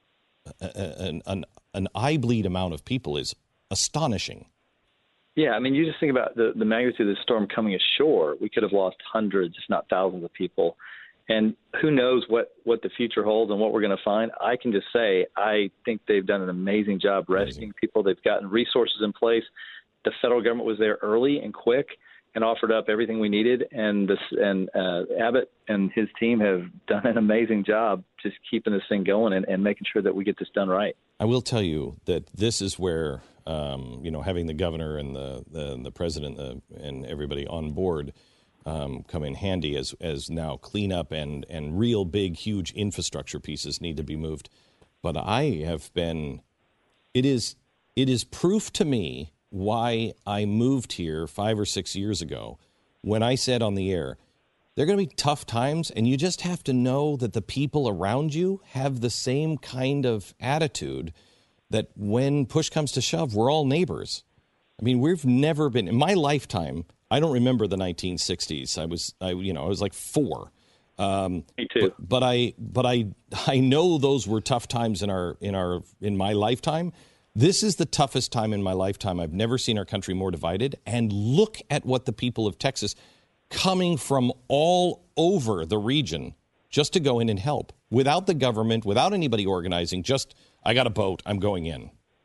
an, an, an eye-bleed amount of people is astonishing. Yeah, I mean, you just think about the, the magnitude of the storm coming ashore. We could have lost hundreds, if not thousands of people. And who knows what, what the future holds and what we're going to find. I can just say I think they've done an amazing job rescuing amazing. people. They've gotten resources in place. The federal government was there early and quick and offered up everything we needed. And this and uh, Abbott and his team have done an amazing job just keeping this thing going and, and making sure that we get this done right. I will tell you that this is where, um, you know, having the governor and the, the, the president uh, and everybody on board um, come in handy as as now cleanup and, and real big, huge infrastructure pieces need to be moved. But I have been, it is it is proof to me why I moved here five or six years ago when I said on the air, there are going to be tough times, and you just have to know that the people around you have the same kind of attitude that when push comes to shove, we're all neighbors. I mean, we've never been, in my lifetime, I don't remember the nineteen sixties. I was, I, you know, I was like four. Um, Me too. But, but I, but I, I know those were tough times in our, in our, in my lifetime. This is the toughest time in my lifetime. I've never seen our country more divided. And look at what the people of Texas, coming from all over the region, just to go in and help, without the government, without anybody organizing. Just, I got a boat, I'm going in.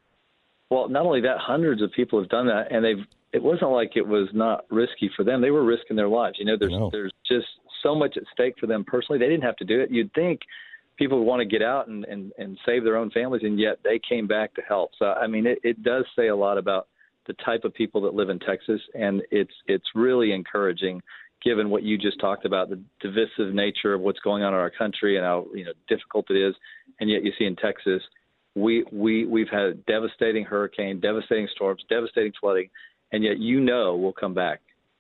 Well, not only that, hundreds of people have done that, and they've. It wasn't like it was not risky for them. They were risking their lives. You know, there's know. there's just so much at stake for them personally. They didn't have to do it. You'd think people would want to get out and, and, and save their own families, and yet they came back to help. So, I mean, it, it does say a lot about the type of people that live in Texas, and it's it's really encouraging, given what you just talked about, the divisive nature of what's going on in our country and how, you know, difficult it is. And yet you see in Texas, we, we, we've had a devastating hurricane, devastating storms, devastating flooding, and yet you know we'll come back.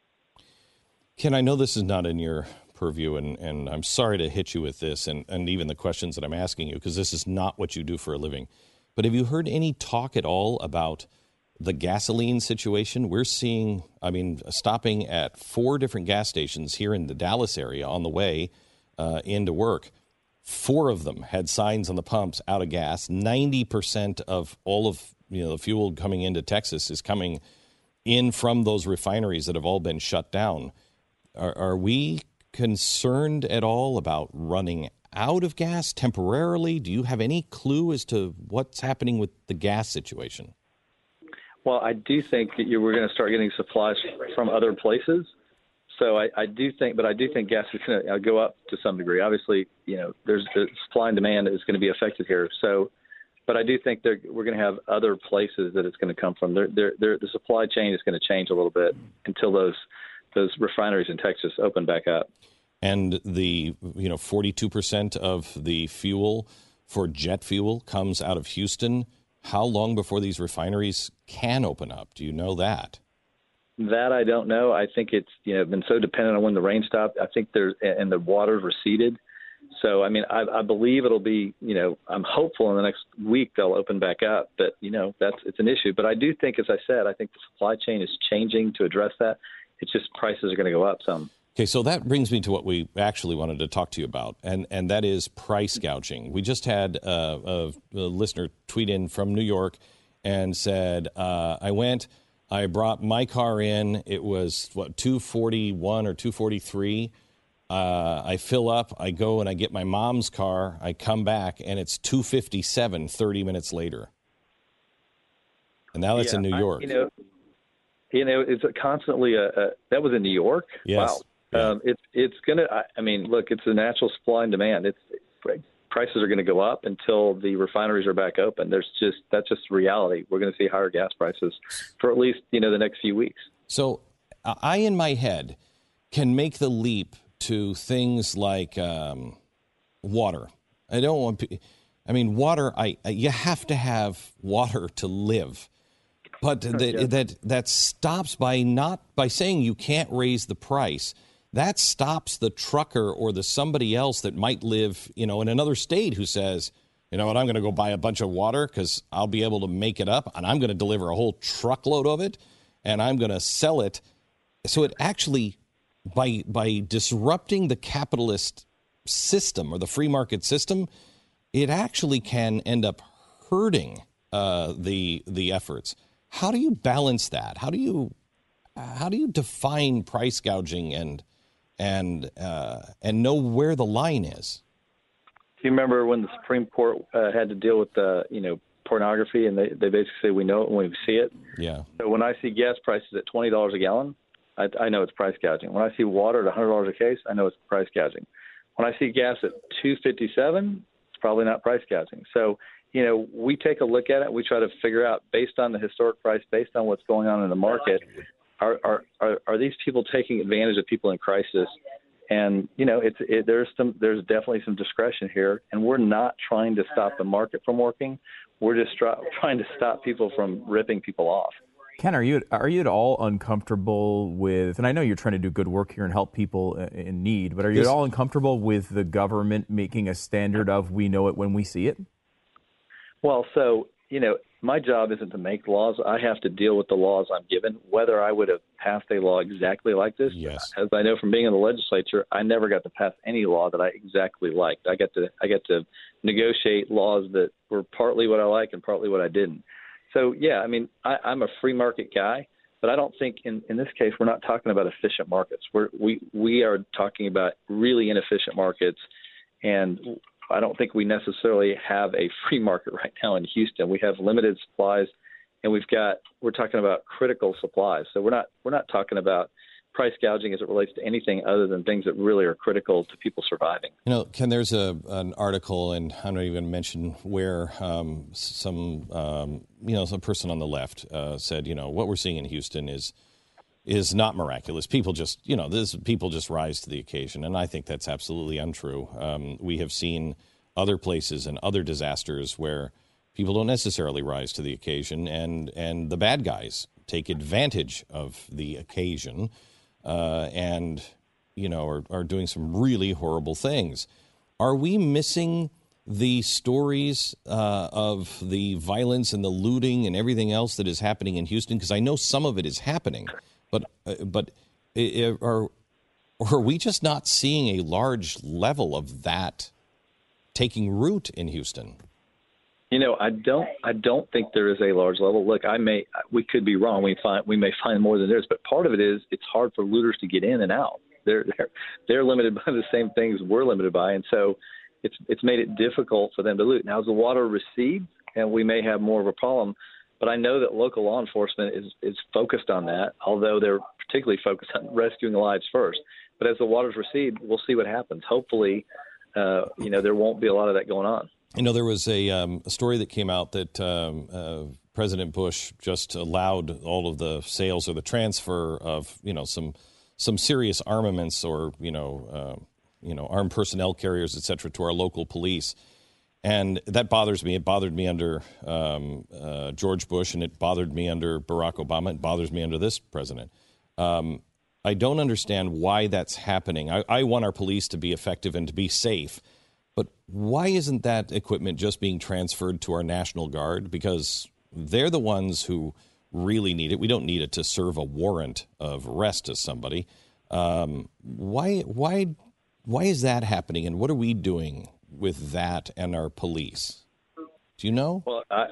Ken, I know this is not in your purview, and, and I'm sorry to hit you with this and, and even the questions that I'm asking you, because this is not what you do for a living. But have you heard any talk at all about the gasoline situation? We're seeing, I mean, stopping at four different gas stations here in the Dallas area on the way uh, into work. Four of them had signs on the pumps, out of gas. ninety percent of all of, you know, the fuel coming into Texas is coming in from those refineries that have all been shut down. Are, are we concerned at all about running out of gas temporarily? Do you have any clue as to what's happening with the gas situation? Well, I do think that you, we're going to start getting supplies from other places. So I, I do think, but I do think gas is going to go up to some degree. Obviously, you know, there's the supply and demand is going to be affected here. So, but I do think we're going to have other places that it's going to come from. They're, they're, they're, the supply chain is going to change a little bit until those those refineries in Texas open back up. And the, you know, forty-two percent of the fuel for jet fuel comes out of Houston. How long before these refineries can open up? Do you know that? That I don't know. I think it's, you know, been so dependent on when the rain stopped. I think there's, and the water receded. So, I mean, I, I believe it'll be, you know, I'm hopeful in the next week they'll open back up. But, you know, that's, it's an issue. But I do think, as I said, I think the supply chain is changing to address that. It's just prices are going to go up some. Okay, so that brings me to what we actually wanted to talk to you about, and, and that is price gouging. We just had uh, a, a listener tweet in from New York and said, uh, I went I brought my car in. It was, what, two forty-one or two forty-three. Uh, I fill up. I go and I get my mom's car. I come back, and it's two fifty-seven thirty minutes later. And now that's Yeah, in New I- York. you know, you know, it's a constantly a, a that was in New York. Yes. Wow. Um, it's it's gonna. I, I mean, look, it's a natural supply and demand. It's prices are going to go up until the refineries are back open. There's just that's just reality. We're going to see higher gas prices for at least you know the next few weeks. So I, in my head, can make the leap to things like um, water. I don't want. pe- I mean, water. I you have to have water to live. But that, Yeah. that that stops by not by saying you can't raise the price. That stops the trucker or the somebody else that might live, you know, in another state who says, you know what, I'm going to go buy a bunch of water because I'll be able to make it up, and I'm going to deliver a whole truckload of it, and I'm going to sell it. So it actually, by by disrupting the capitalist system or the free market system, it actually can end up hurting uh, the the efforts. How do you balance that? How do you how do you define price gouging and and uh, and know where the line is? Do you remember when the Supreme Court uh, had to deal with uh, you know pornography, and they, they basically say we know it when we see it? Yeah. So when I see gas prices at twenty dollars a gallon, I, I know it's price gouging. When I see water at one hundred dollars a case, I know it's price gouging. When I see gas at two fifty-seven, it's probably not price gouging. So you know, we take a look at it. We try to figure out, based on the historic price, based on what's going on in the market, are are are, are these people taking advantage of people in crisis? And you know, it's it, there's some there's definitely some discretion here, and we're not trying to stop the market from working. We're just try, trying to stop people from ripping people off. Ken, are you are you at all uncomfortable with? And I know you're trying to do good work here and help people in need, but are you Yes. at all uncomfortable with the government making a standard of we know it when we see it? Well, so, you know, my job isn't to make laws. I have to deal with the laws I'm given. Whether I would have passed a law exactly like this, Yes. as I know from being in the legislature, I never got to pass any law that I exactly liked. I got to I got to negotiate laws that were partly what I like and partly what I didn't. So, yeah, I mean, I, I'm a free market guy, but I don't think in, in this case we're not talking about efficient markets. We're, we we are talking about really inefficient markets, and I don't think we necessarily have a free market right now in Houston. We have limited supplies, and we've got we're talking about critical supplies. So we're not we're not talking about price gouging as it relates to anything other than things that really are critical to people surviving. You know, Ken, there's a an article, and I'm not even going to mention where um, some um, you know some person on the left uh, said, you know, what we're seeing in Houston is is not miraculous. People just, you know, this people just rise to the occasion, and I think that's absolutely untrue. Um, we have seen other places and other disasters where people don't necessarily rise to the occasion, and and the bad guys take advantage of the occasion, uh, and you know are, are doing some really horrible things. Are we missing the stories uh, of the violence and the looting and everything else that is happening in Houston? Because I know some of it is happening. But uh, but uh, are or are we just not seeing a large level of that taking root in Houston? You know, I don't I don't think there is a large level. Look, I may we could be wrong. We find we may find more than there is, but part of it is it's hard for looters to get in and out. They're they're they're limited by the same things we're limited by, and so it's it's made it difficult for them to loot. Now, as the water recedes, and we may have more of a problem. But I know that local law enforcement is, is focused on that, although they're particularly focused on rescuing lives first. But as the waters recede, we'll see what happens. Hopefully, uh, you know, there won't be a lot of that going on. You know, there was a, um, a story that came out that um, uh, President Bush just allowed all of the sales or the transfer of, you know, some some serious armaments or, you know, uh, you know, armed personnel carriers, et cetera, to our local police. And that bothers me. It bothered me under um, uh, George Bush, and it bothered me under Barack Obama. It bothers me under this president. Um, I don't understand why that's happening. I, I want our police to be effective and to be safe. But why isn't that equipment just being transferred to our National Guard? Because they're the ones who really need it. We don't need it to serve a warrant of arrest to somebody. Um, why, why, why is that happening, and what are we doing with that and our police? Do you know? Well, I, I,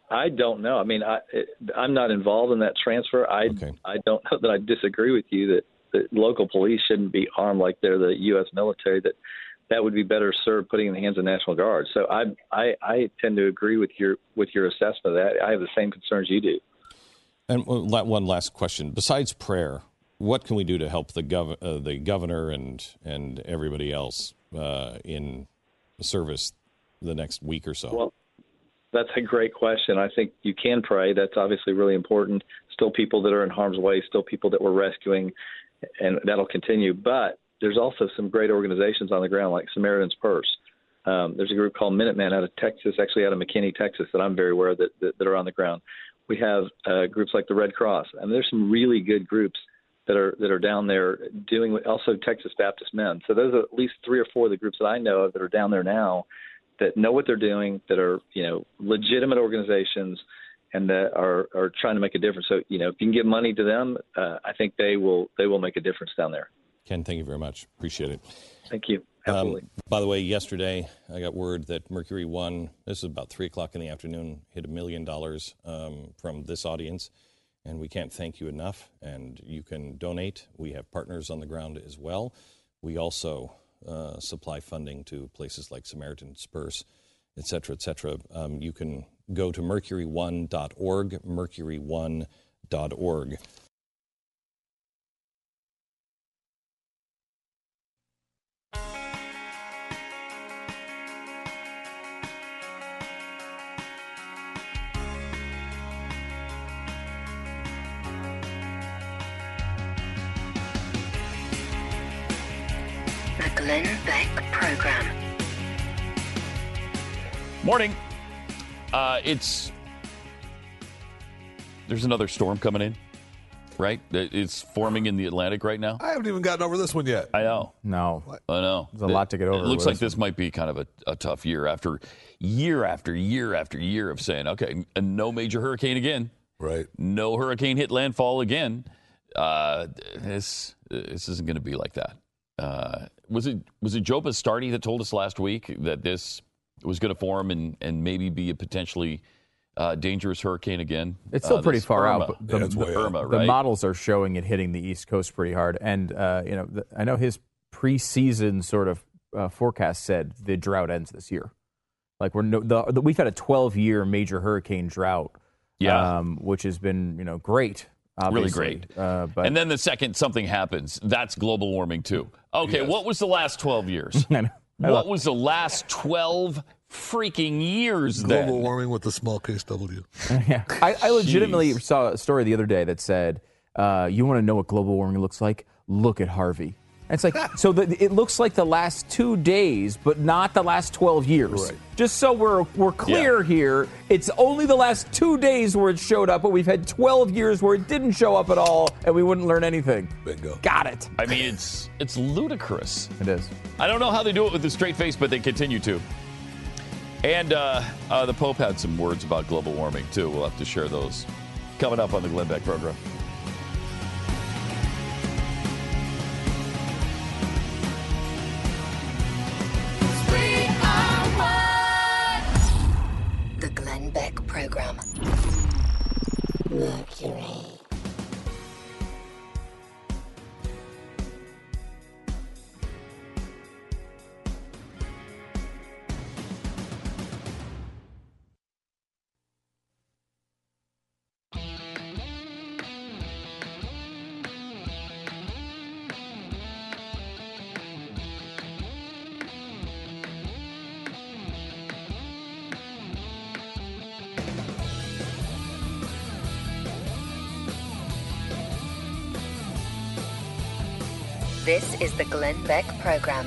I don't know. I mean, I it, I'm not involved in that transfer. I Okay. I don't know that I disagree with you that, that local police shouldn't be armed like they're the U S military. That that would be better served putting in the hands of National Guard. So I I I tend to agree with your with your assessment of that. I have the same concerns you do. And one last question. Besides prayer, what can we do to help the gov- uh, the governor and and everybody else uh, in service the next week or so? Well, that's a great question. I think you can pray. That's obviously really important. Still people that are in harm's way, still people that we're rescuing, and that'll continue. But there's also some great organizations on the ground like Samaritan's Purse. Um, there's a group called Minutemen out of Texas, actually out of McKinney, Texas, that I'm very aware of that, that, that are on the ground. We have uh, groups like the Red Cross. I mean, there's some really good groups that are that are down there doing. Also, Texas Baptist Men. So those are at least three or four of the groups that I know of that are down there now that know what they're doing, that are you know legitimate organizations, and that are, are trying to make a difference. So you know, if you can give money to them, uh, I think they will they will make a difference down there. Ken, thank you very much. Appreciate it. Thank you. Absolutely. Um, by the way, yesterday I got word that Mercury One, this is about three o'clock in the afternoon, hit a million dollars um, from this audience, and we can't thank you enough. And you can donate. We have partners on the ground as well. We also uh, supply funding to places like Samaritan's Purse, et cetera, et cetera. Um, you can go to mercury one dot org, mercury one dot org. The Glenn Beck Program. Morning. Uh, it's there's another storm coming in, right? It's forming in the Atlantic right now. I haven't even gotten over this one yet. I know. No. I know. There's a lot to get over It looks with like this this might be kind of a, a tough year after year after year after year of saying, okay, and no major hurricane again. Right. No hurricane hit landfall again. Uh, this this isn't going to be like that. Uh, was it was it Joe Bastardi that told us last week that this was going to form and, and maybe be a potentially uh, dangerous hurricane again? It's still uh, pretty this far Irma. out. But the, Yeah, it's way the, Irma, the right? models are showing it hitting the East Coast pretty hard. And, uh, you know, the, I know his preseason sort of uh, forecast said the drought ends this year. Like, we're no, the, the, we've had a twelve-year major hurricane drought, Yeah. um, which has been, you know, great. Obviously. Really great. Uh, but And then the second something happens, that's global warming too. Okay, Yes. what was the last twelve years? I know. I What love- was the last twelve freaking years Global then? warming with the small case W. Yeah. I, I legitimately Jeez. saw a story the other day that said, uh, you want to know what global warming looks like? Look at Harvey. And it's like, so the, it looks like the last two days, but not the last twelve years. Right. Just so we're we're clear Yeah. here, it's only the last two days where it showed up, but we've had twelve years where it didn't show up at all, and we wouldn't learn anything. Bingo. Got it. I mean, it's it's ludicrous. It is. I don't know how they do it with a straight face, but they continue to. And uh, uh, the Pope had some words about global warming, too. We'll have to share those coming up on the Glenn Beck program. We are one. The Glenn Beck Program. Mercury. This is the Glenn Beck Program.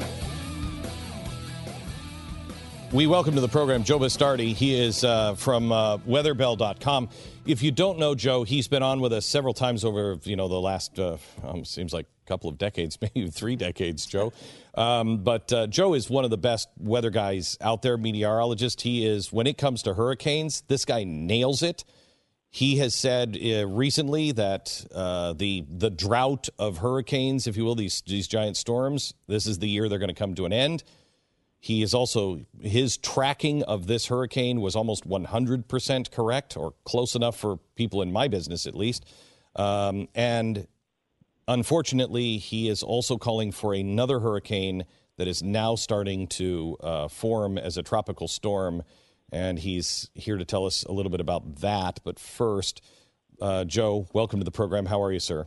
We welcome to the program Joe Bastardi. He is uh, from uh, weatherbell dot com. If you don't know Joe, he's been on with us several times over, you know, the last, uh, um, seems like a couple of decades, maybe three decades, Joe. Um, but uh, Joe is one of the best weather guys out there, meteorologist. He is, when it comes to hurricanes, this guy nails it. He has said uh, recently that uh, the the drought of hurricanes, if you will, these these giant storms, this is the year they're going to come to an end. He is also, his tracking of this hurricane was almost one hundred percent correct, or close enough for people in my business at least. Um, and unfortunately, he is also calling for another hurricane that is now starting to uh, form as a tropical storm. And he's here to tell us a little bit about that. But first, uh, Joe, welcome to the program. How are you, sir?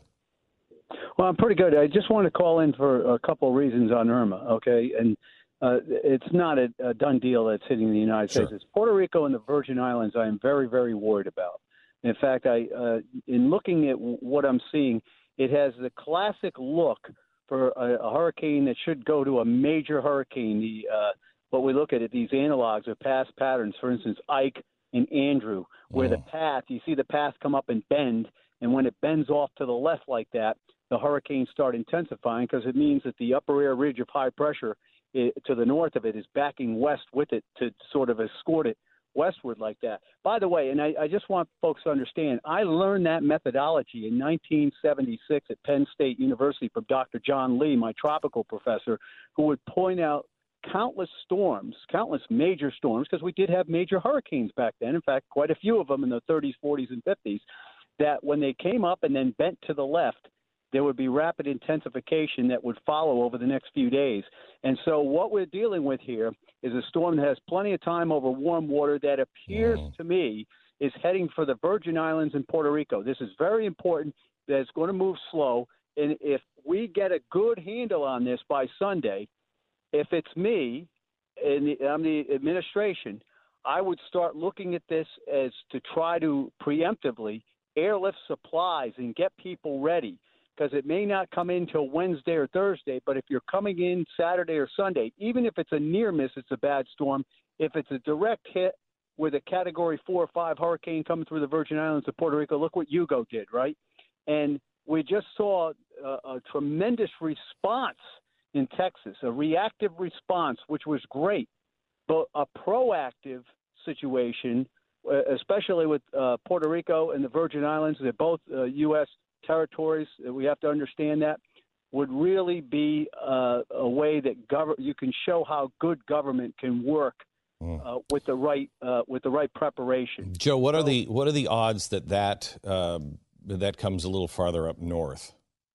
Well, I'm pretty good. I just want to call in for a couple of reasons on Irma, okay? And uh, it's not a, a done deal that's hitting the United Sure. States. It's Puerto Rico and the Virgin Islands I am very, very worried about. In fact, I uh, in looking at w- what I'm seeing, it has the classic look for a, a hurricane that should go to a major hurricane. The uh, what we look at it, these analogs of past patterns, for instance, Ike and Andrew, where the path, you see the path come up and bend, and when it bends off to the left like that, the hurricanes start intensifying because it means that the upper air ridge of high pressure it, to the north of it is backing west with it to sort of escort it westward like that. By the way, and I, I just want folks to understand, I learned that methodology in nineteen seventy-six at Penn State University from Doctor John Lee, my tropical professor, who would point out countless storms, countless major storms, because we did have major hurricanes back then. In fact, quite a few of them in the thirties, forties, and fifties, that when they came up and then bent to the left, there would be rapid intensification that would follow over the next few days. And so what we're dealing with here is a storm that has plenty of time over warm water that appears Mm. to me is heading for the Virgin Islands and Puerto Rico. This is very important. That it's going to move slow. And if we get a good handle on this by Sunday, if it's me and the, I'm the administration, I would start looking at this as to try to preemptively airlift supplies and get people ready, because it may not come in till Wednesday or Thursday. But if you're coming in Saturday or Sunday, even if it's a near miss, it's a bad storm. If it's a direct hit with a Category four or five hurricane coming through the Virgin Islands of Puerto Rico, look what Hugo did, right? And we just saw a, a tremendous response in Texas, a reactive response, which was great, but a proactive situation, uh, especially with uh, Puerto Rico and the Virgin Islands. They're both uh, U S territories. We have to understand that would really be uh, a way that gov- you can show how good government can work uh, with the right uh, with the right preparation. Joe, what are the what are the odds that that um, that comes a little farther up north?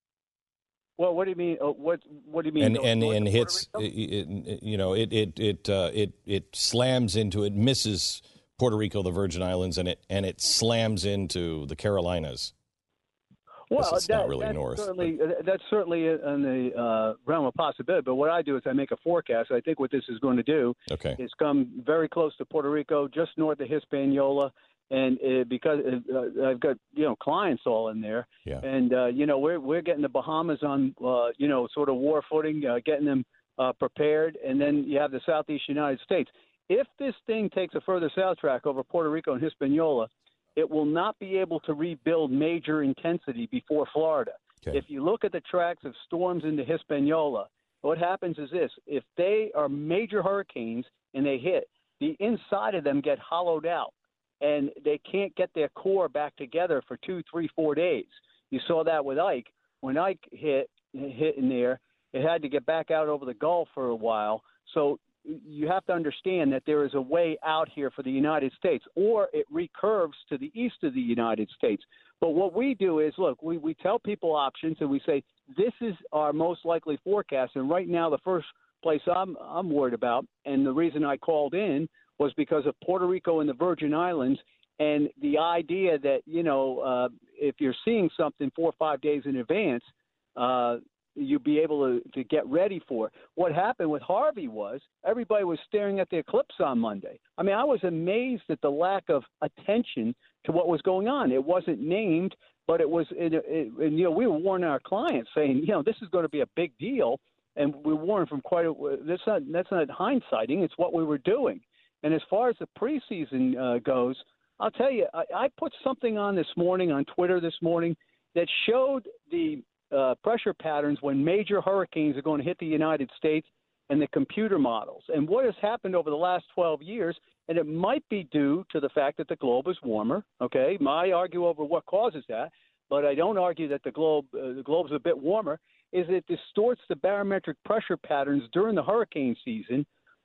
Well, what do you mean? Uh, what What do you mean? And North- and north and of Puerto hits, Rico? it, it, you know, it it it uh, it it slams into it, misses Puerto Rico, the Virgin Islands, and it and it slams into the Carolinas. Well, it's not really that's north, Certainly, that's certainly in the uh, realm of possibility. But what I do is I make a forecast. I think what this is going to do Okay. is come very close to Puerto Rico, just north of Hispaniola, and uh, because uh, I've got you know clients all in there, Yeah. and uh, you know we're we're getting the Bahamas on uh, you know sort of war footing, uh, getting them uh, prepared, and then you have the Southeast United States. If this thing takes a further south track over Puerto Rico and Hispaniola, it will not be able to rebuild major intensity before Florida. Okay. If you look at the tracks of storms into Hispaniola, what happens is this. If they are major hurricanes and they hit, the inside of them get hollowed out, and they can't get their core back together for two, three, four days. You saw that with Ike. When Ike hit, hit in there, it had to get back out over the Gulf for a while. So you have to understand that there is a way out here for the United States, or it recurves to the east of the United States. But what we do is, look, we, we tell people options, and we say, this is our most likely forecast. And right now, the first place I'm, I'm worried about, and the reason I called in was because of Puerto Rico and the Virgin Islands, and the idea that, you know, uh, if you're seeing something four or five days in advance, uh, you'd be able to, to get ready for it. What happened with Harvey was everybody was staring at the eclipse on Monday. I mean, I was amazed at the lack of attention to what was going on. It wasn't named, but it was, it, it, and, you know, we were warning our clients saying, you know, this is going to be a big deal. And we warned from quite a, that's not, that's not hindsighting. It's what we were doing. And as far as the preseason uh, goes, I'll tell you, I, I put something on this morning on Twitter this morning that showed the uh, pressure patterns when major hurricanes are going to hit the United States and the computer models. And what has happened over the last twelve years, and it might be due to the fact that the globe is warmer, okay? I argue over what causes that, but I don't argue that the globe uh, the globe's a bit warmer, is it distorts the barometric pressure patterns during the hurricane season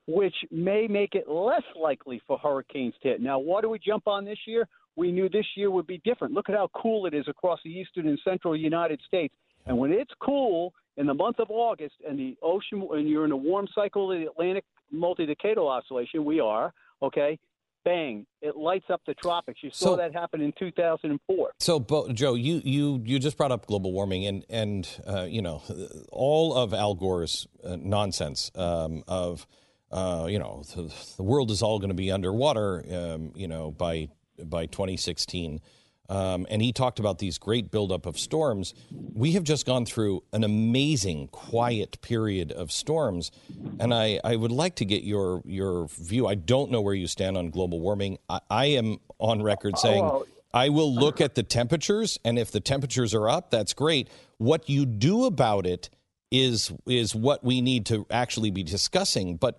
which may make it less likely for hurricanes to hit. Now, what do we jump on this year? We knew this year would be different. Look at how cool it is across the eastern and central United States. And when it's cool in the month of August and the ocean, and you're in a warm cycle of the Atlantic multi-decadal oscillation, we are, okay, bang, it lights up the tropics. You saw So- that happen in two thousand four. So, Bo, Joe, you, you, you just brought up global warming, and and uh, you know, all of Al Gore's uh, nonsense um, of uh, you know the, the world is all going to be underwater, um, you know, by by twenty sixteen. Um, and he talked about these great buildup of storms. We have just gone through an amazing quiet period of storms, and I, I would like to get your your view. I don't know where you stand on global warming. I, I am on record saying well- I will look at the temperatures, and if the temperatures are up, that's great. What you do about it is is what we need to actually be discussing. But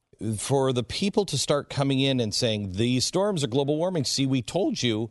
for the people to start coming in and saying these storms are global warming, see, we told you.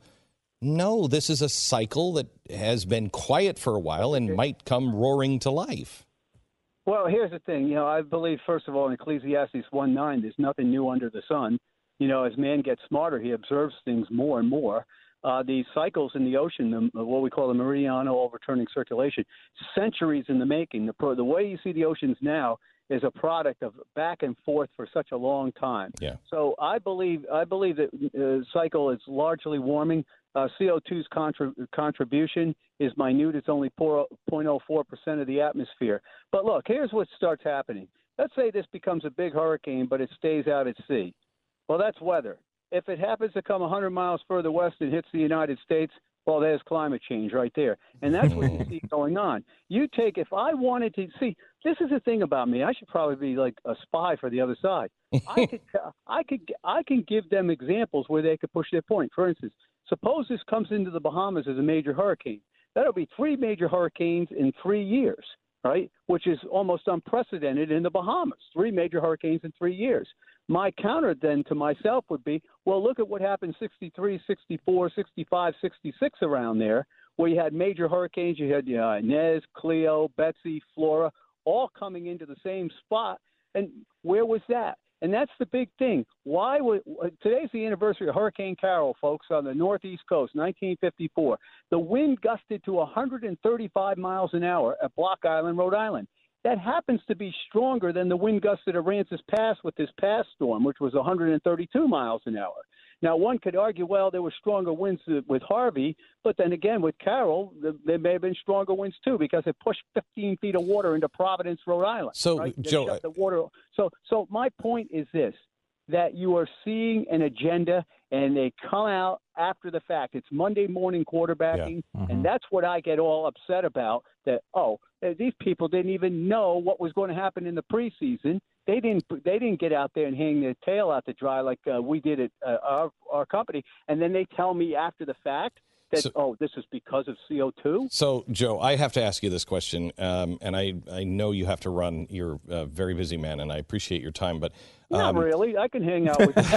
No, this is a cycle that has been quiet for a while and might come roaring to life. Well, here's the thing. You know, I believe, first of all, in Ecclesiastes one nine, there's nothing new under the sun. You know, as man gets smarter, he observes things more and more. Uh, the cycles in the ocean, the, what we call the Meridional overturning circulation, centuries in the making. The, pro, the way you see the oceans now is a product of back and forth for such a long time. Yeah. So I believe I believe that uh, cycle is largely warming. Uh, C O two's contra- contribution is minute. It's only zero point zero four percent of the atmosphere. But look, here's what starts happening. Let's say this becomes a big hurricane, but it stays out at sea. Well, that's weather. If it happens to come one hundred miles further west and hits the United States, well, there's climate change right there. And that's what you see going on. You take, if I wanted to, see, this is the thing about me. I should probably be like a spy for the other side. I could, I could, I can give them examples where they could push their point. For instance, suppose this comes into the Bahamas as a major hurricane. That'll be three major hurricanes in three years, right? Which is almost unprecedented in the Bahamas. Three major hurricanes in three years. My counter then to myself would be, well, look at what happened sixty-three, sixty-four, sixty-five, sixty-six around there, where you had major hurricanes. You had uh, Inez, Cleo, Betsy, Flora, all coming into the same spot. And where was that? And that's the big thing. Why would today's the anniversary of Hurricane Carol, folks, on the northeast coast, nineteen fifty-four. The wind gusted to one hundred thirty-five miles an hour at Block Island, Rhode Island. That happens to be stronger than the wind gusted at Aransas Pass with this past storm, which was one hundred thirty-two miles an hour. Now, one could argue, well, there were stronger winds with Harvey, but then again, with Carol, there may have been stronger winds too, because it pushed fifteen feet of water into Providence, Rhode Island. So, right? They Joe, shut the water. So, so my point is this, that you are seeing an agenda, and they come out after the fact. It's Monday morning quarterbacking, Yeah. Mm-hmm. and that's what I get all upset about, that, oh, these people didn't even know what was going to happen in the preseason. They didn't. They didn't get out there and hang their tail out to dry like uh, we did at uh, our our company. And then they tell me after the fact that So- oh, this is because of C O two. So, Joe, I have to ask you this question, um, and I, I know you have to run. You're a very busy man, and I appreciate your time, but Not um, really. I can hang out with you.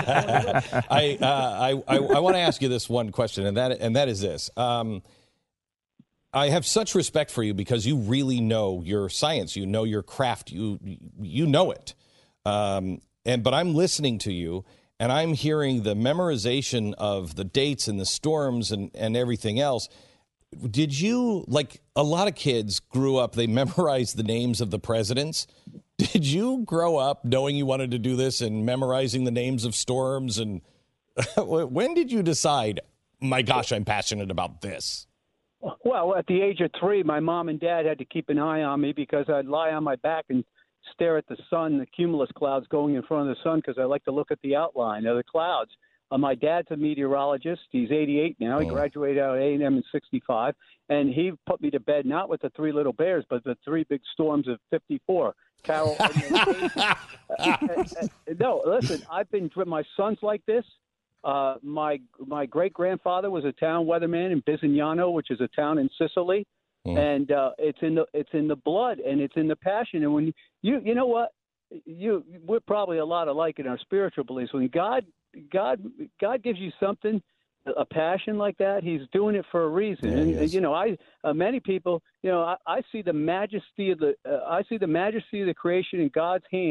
I, uh, I I I want to ask you this one question, and that and that is this. Um, I have such respect for you because you really know your science, you know your craft, you you know it. Um, and but I'm listening to you, and I'm hearing the memorization of the dates and the storms and, and everything else. Did you, like a lot of kids grew up, they memorized the names of the presidents. Did you grow up knowing you wanted to do this and memorizing the names of storms? And when did you decide, my gosh, I'm passionate about this? Well, at the age of three, my mom and dad had to keep an eye on me because I'd lie on my back and stare at the sun, the cumulus clouds going in front of the sun, because I like to look at the outline of the clouds. Uh, my dad's a meteorologist. He's eighty-eight now. He graduated out of A and M in sixty-five, and he put me to bed not with the three little bears, but the three big storms of fifty-four. Carol. No, listen, I've been – my son's like this. Uh, my my great grandfather was a town weatherman in Bisignano, which is a town in Sicily, mm. and uh, it's in the it's in the blood and it's in the passion. And when you you know what you we're probably a lot alike in our spiritual beliefs. When God God God gives you something, a passion like that, He's doing it for a reason. Yeah, and you know, I uh, many people, you know, I, I see the majesty of the uh, I see the majesty of the creation in God's hand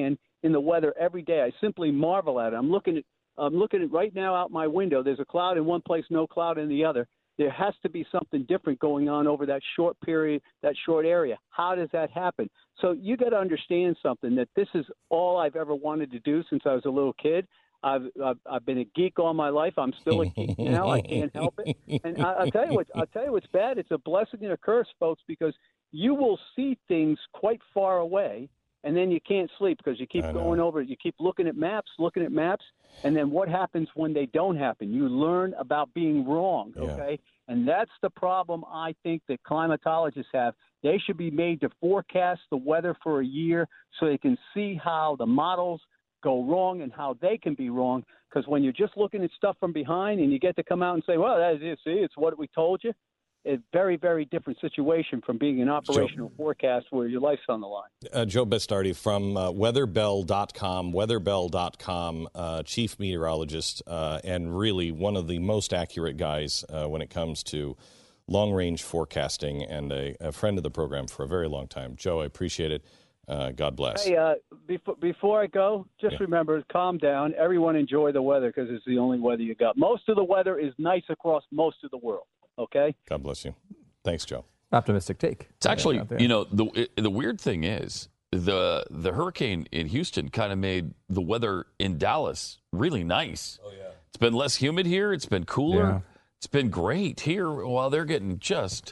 in the weather every day. I simply marvel at it. I'm looking at I'm looking at right now out my window. There's a cloud in one place, no cloud in the other. There has to be something different going on over that short period, that short area. How does that happen? So you got to understand something, that this is all I've ever wanted to do since I was a little kid. I've, I've I've been a geek all my life. I'm still a geek now. I can't help it. And I, I'll tell you what. I'll tell you what's bad. It's a blessing and a curse, folks, because you will see things quite far away, and then you can't sleep because you keep going over it. You keep looking at maps, looking at maps, and then what happens when they don't happen? You learn about being wrong, okay? Yeah. And that's the problem I think that climatologists have. They should be made to forecast the weather for a year so they can see how the models go wrong and how they can be wrong. Because when you're just looking at stuff from behind and you get to come out and say, well, that is it, see, it's what we told you, a very, very different situation from being an operational Joe, forecast where your life's on the line. Uh, Joe Bastardi from uh, weatherbell dot com, weatherbell dot com, uh, chief meteorologist, uh, and really one of the most accurate guys uh, when it comes to long-range forecasting, and a, a friend of the program for a very long time. Joe, I appreciate it. Uh, God bless. Hey, uh, before, before I go, just yeah. remember, calm down. Everyone enjoy the weather because it's the only weather you got. Most of the weather is nice across most of the world. Okay. God bless you. Thanks, Joe. Optimistic take. It's actually, you know, the the weird thing is the the hurricane in Houston kind of made the weather in Dallas really nice. Oh yeah. It's been less humid here. It's been cooler. Yeah. It's been great here while they're getting just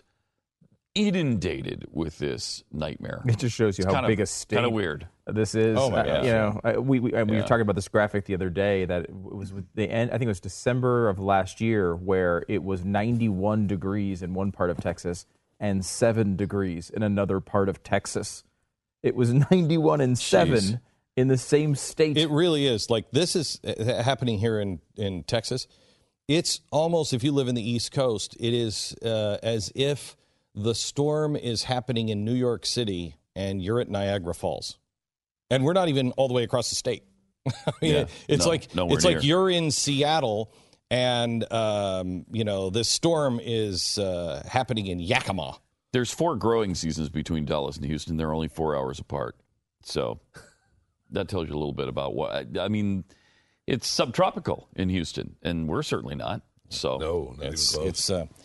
inundated with this nightmare. It just shows you it's how kinda, big a state kind of weird. This is. Oh my uh, gosh. You know, uh, we we, uh, we Yeah. were talking about this graphic the other day that it was with the end. I think it was December of last year where it was ninety-one degrees in one part of Texas and seven degrees in another part of Texas. It was ninety-one and seven Jeez. in the same state. It really is. Like, this is uh, happening here in, in Texas. It's almost, if you live in the East Coast, it is uh, as if the storm is happening in New York City and you're at Niagara Falls. And we're not even all the way across the state. I mean, Yeah. it's No, like nowhere it's near. like you're in Seattle, and um, you know this storm is uh, happening in Yakima. There's four growing seasons between Dallas and Houston. They're only four hours apart. So that tells you a little bit about what, I mean, it's subtropical in Houston, and we're certainly not. So No, not It's even close. it's uh,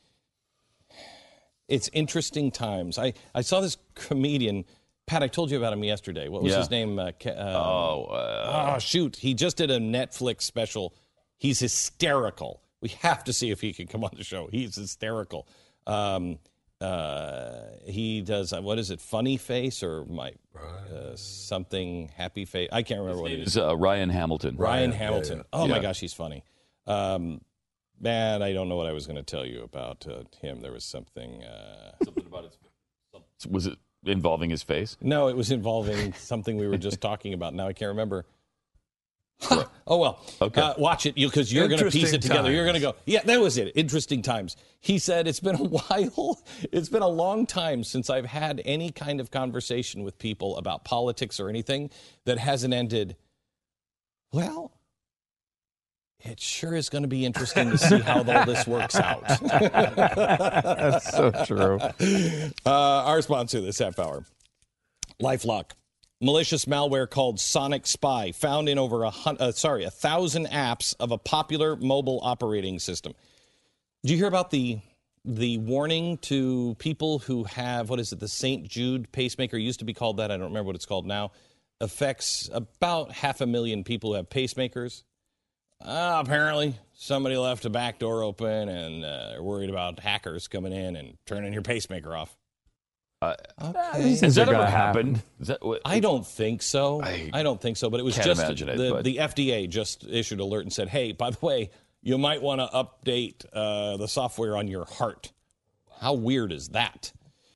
it's interesting times. I, I saw this comedian, Pat. I told you about him yesterday. What was Yeah. his name? Uh, Ke- um, Oh, uh, oh, shoot! He just did a Netflix special. He's hysterical. We have to see if he can come on the show. He's hysterical. Um, uh, he does uh, what is it? Funny face or my uh, something happy face? I can't remember what it is. it's uh, Ryan Hamilton. Ryan yeah, Hamilton. yeah. Oh my Yeah. gosh, he's funny. Um, man, I don't know what I was going to tell you about uh, him. There was something. Uh, Something about his. Was it involving his face? no, it was involving something we were just talking about. Now I can't remember. Ha! Oh well. Okay. Uh, watch it because you're going to piece Interesting it together. You're going to times. go, yeah, that was it. Interesting times. He said it's been a while. It's been a long time since I've had any kind of conversation with people about politics or anything that hasn't ended. Well, it sure is going to be interesting to see how all this works out. That's so true. Uh, our sponsor this half hour, LifeLock. Malicious malware called Sonic Spy found in over a hun- uh, sorry a thousand apps of a popular mobile operating system. Did you hear about the the warning to people who have, what is it, the Saint Jude pacemaker? It used to be called that. I don't remember what it's called now. Affects about half a million people who have pacemakers. Uh, apparently, somebody left a back door open and uh, they're worried about hackers coming in and turning your pacemaker off. Uh, Okay. has Things that are ever gonna happened? happen. Is that what, I don't think so. I I, don't think so. But it was can't just imagine it, the, but- the F D A just issued an alert and said, "Hey, by the way, you might want to update uh, the software on your heart." How weird is that?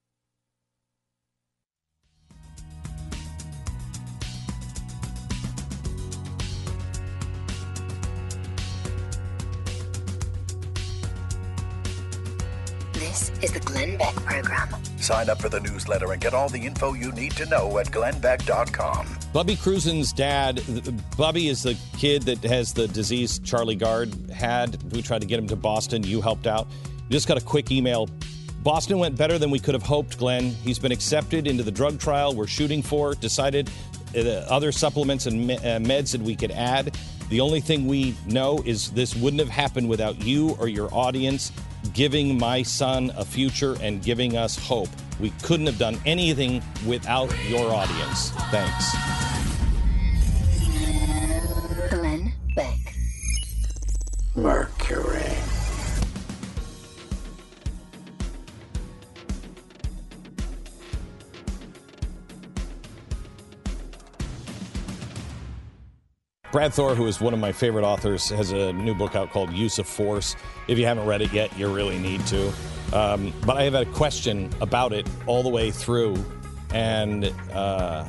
This is the Glenn Beck Program. Sign up for the newsletter and get all the info you need to know at glenn beck dot com. Bubby Cruzen's dad, Bubby is the kid that has the disease Charlie Gard had. We tried to get him to Boston. You helped out. Just got a quick email. Boston went better than we could have hoped, Glenn. He's been accepted into the drug trial we're shooting for. Decided uh, other supplements and me- uh, meds that we could add. The only thing we know is this wouldn't have happened without you or your audience giving my son a future and giving us hope. We couldn't have done anything without your audience. Thanks. Glenn Beck. Mercury. Brad Thor, who is one of my favorite authors, has a new book out called Use of Force. If you haven't read it yet, you really need to. Um, but I have a question about it all the way through. And uh,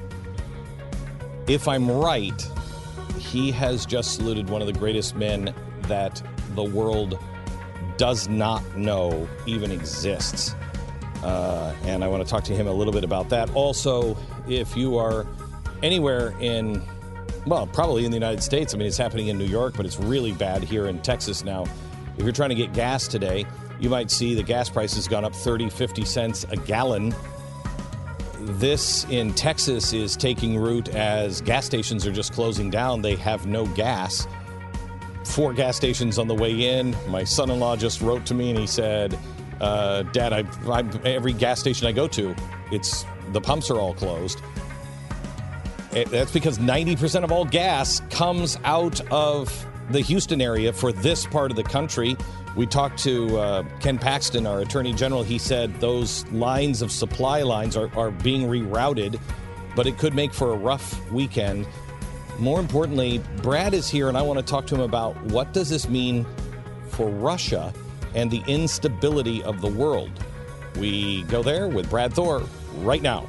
if I'm right, he has just saluted one of the greatest men that the world does not know even exists. Uh, and I want to talk to him a little bit about that. Also, if you are anywhere in... Well, probably in the United States. I mean, it's happening in New York, but it's really bad here in Texas now. If you're trying to get gas today, you might see the gas price has gone up thirty, fifty cents a gallon. This in Texas is taking root as gas stations are just closing down. They have no gas. Four gas stations on the way in. My son-in-law just wrote to me and he said, uh, Dad, I, I, every gas station I go to, it's the pumps are all closed. That's because ninety percent of all gas comes out of the Houston area for this part of the country. We talked to uh, Ken Paxton, our Attorney General. He said those lines of supply lines are, are being rerouted, but it could make for a rough weekend. More importantly, Brad is here, and I want to talk to him about what does this mean for Russia and the instability of the world. We go there with Brad Thor right now.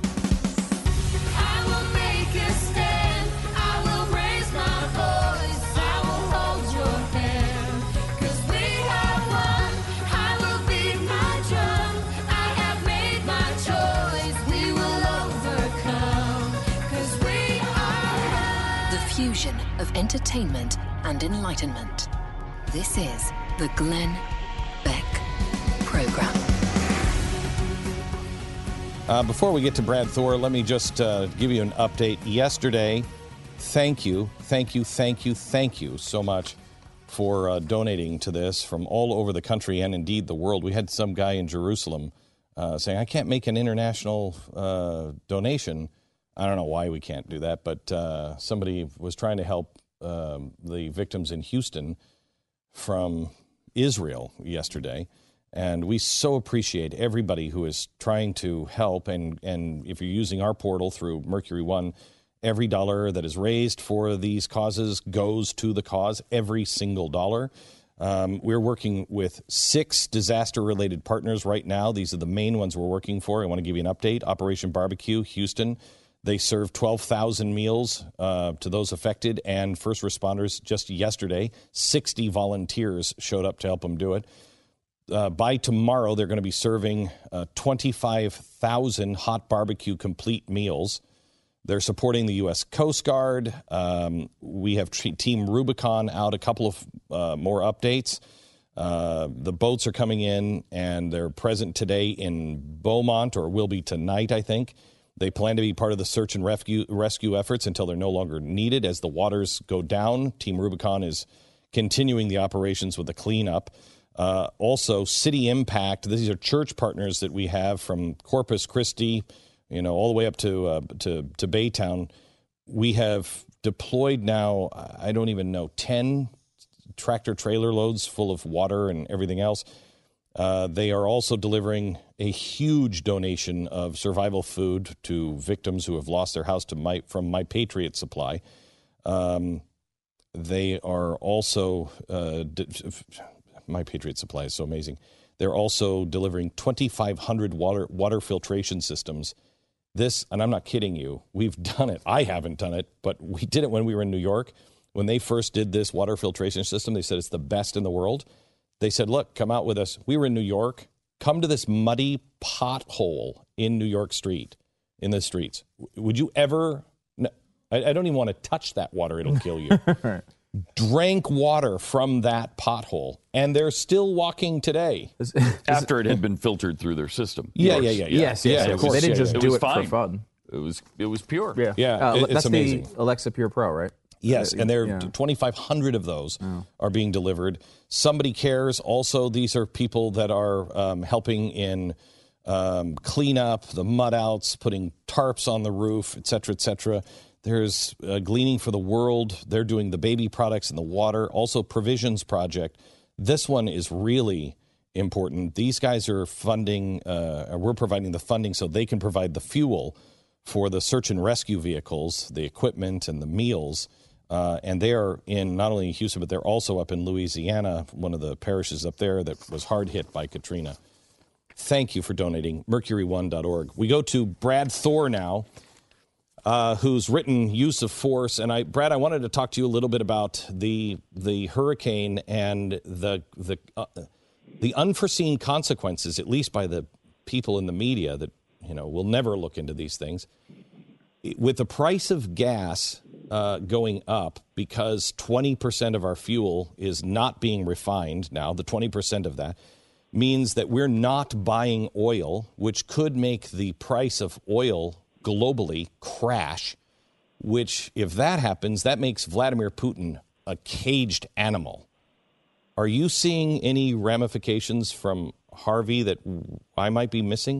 Fusion of entertainment and enlightenment. This is the Glenn Beck Program. Uh, before we get to Brad Thor, let me just uh, give you an update. Yesterday, thank you, thank you, thank you, thank you so much for uh, donating to this from all over the country and indeed the world. We had some guy in Jerusalem uh, saying, I can't make an international uh, donation. I don't know why we can't do that, but uh, somebody was trying to help um, the victims in Houston from Israel yesterday. And we so appreciate everybody who is trying to help. And, and if you're using our portal through Mercury One, every dollar that is raised for these causes goes to the cause, every single dollar. Um, we're working with six disaster-related partners right now. These are the main ones we're working for. I want to give you an update. Operation Barbecue, Houston. They served twelve thousand meals uh, to those affected and first responders. Just yesterday, sixty volunteers showed up to help them do it. Uh, by tomorrow, they're going to be serving uh, twenty-five thousand hot barbecue complete meals. They're supporting the U S Coast Guard. Um, we have t- Team Rubicon out, a couple of uh, more updates. Uh, the boats are coming in, and they're present today in Beaumont, or will be tonight, I think. They plan to be part of the search and rescue, rescue efforts until they're no longer needed. As the waters go down, Team Rubicon is continuing the operations with the cleanup. Uh, also, City Impact. These are church partners that we have from Corpus Christi, you know, all the way up to uh, to, to Baytown. We have deployed now, I don't even know, ten tractor trailer loads full of water and everything else. Uh, they are also delivering a huge donation of survival food to victims who have lost their house to my, from My Patriot Supply. Um, they are also, uh, d- My Patriot Supply is so amazing. They're also delivering twenty-five hundred water water filtration systems. This, and I'm not kidding you, we've done it. I haven't done it, but we did it when we were in New York. When they first did this water filtration system, they said it's the best in the world. They said, look, come out with us. We were in New York. Come to this muddy pothole in New York Street, in the streets. Would you ever, no, I, I don't even want to touch that water. It'll kill you. Drank water from that pothole, and they're still walking today. After it had been filtered through their system. Yeah, yeah, yeah, yeah. Yes, yes, yeah, of course. They didn't just it do was it fine. for fun. It was it was pure. Yeah, Yeah, Uh, it- it's that's amazing. the Alexa Pure Pro, right? Yes, Uh, and there yeah. are twenty-five hundred of those Oh. are being delivered. Somebody Cares. Also, these are people that are um, helping in um, clean up the mud outs, putting tarps on the roof, et cetera, et cetera. There's uh, Gleaning for the World. They're doing the baby products in the water. Also, Provisions Project. This one is really important. These guys are funding, uh, we're providing the funding so they can provide the fuel for the search and rescue vehicles, the equipment and the meals. Uh, and they are in not only Houston, but they're also up in Louisiana, one of the parishes up there that was hard hit by Katrina. Thank you for donating, mercury one dot org. We go to Brad Thor now, uh, who's written Use of Force. And I, Brad, I wanted to talk to you a little bit about the the hurricane and the the uh, the unforeseen consequences, at least by the people in the media that, you know, will never look into these things. With the price of gas uh, going up because twenty percent of our fuel is not being refined now, the twenty percent of that means that we're not buying oil, which could make the price of oil globally crash, which, if that happens, that makes Vladimir Putin a caged animal. Are you seeing any ramifications from Harvey that I might be missing?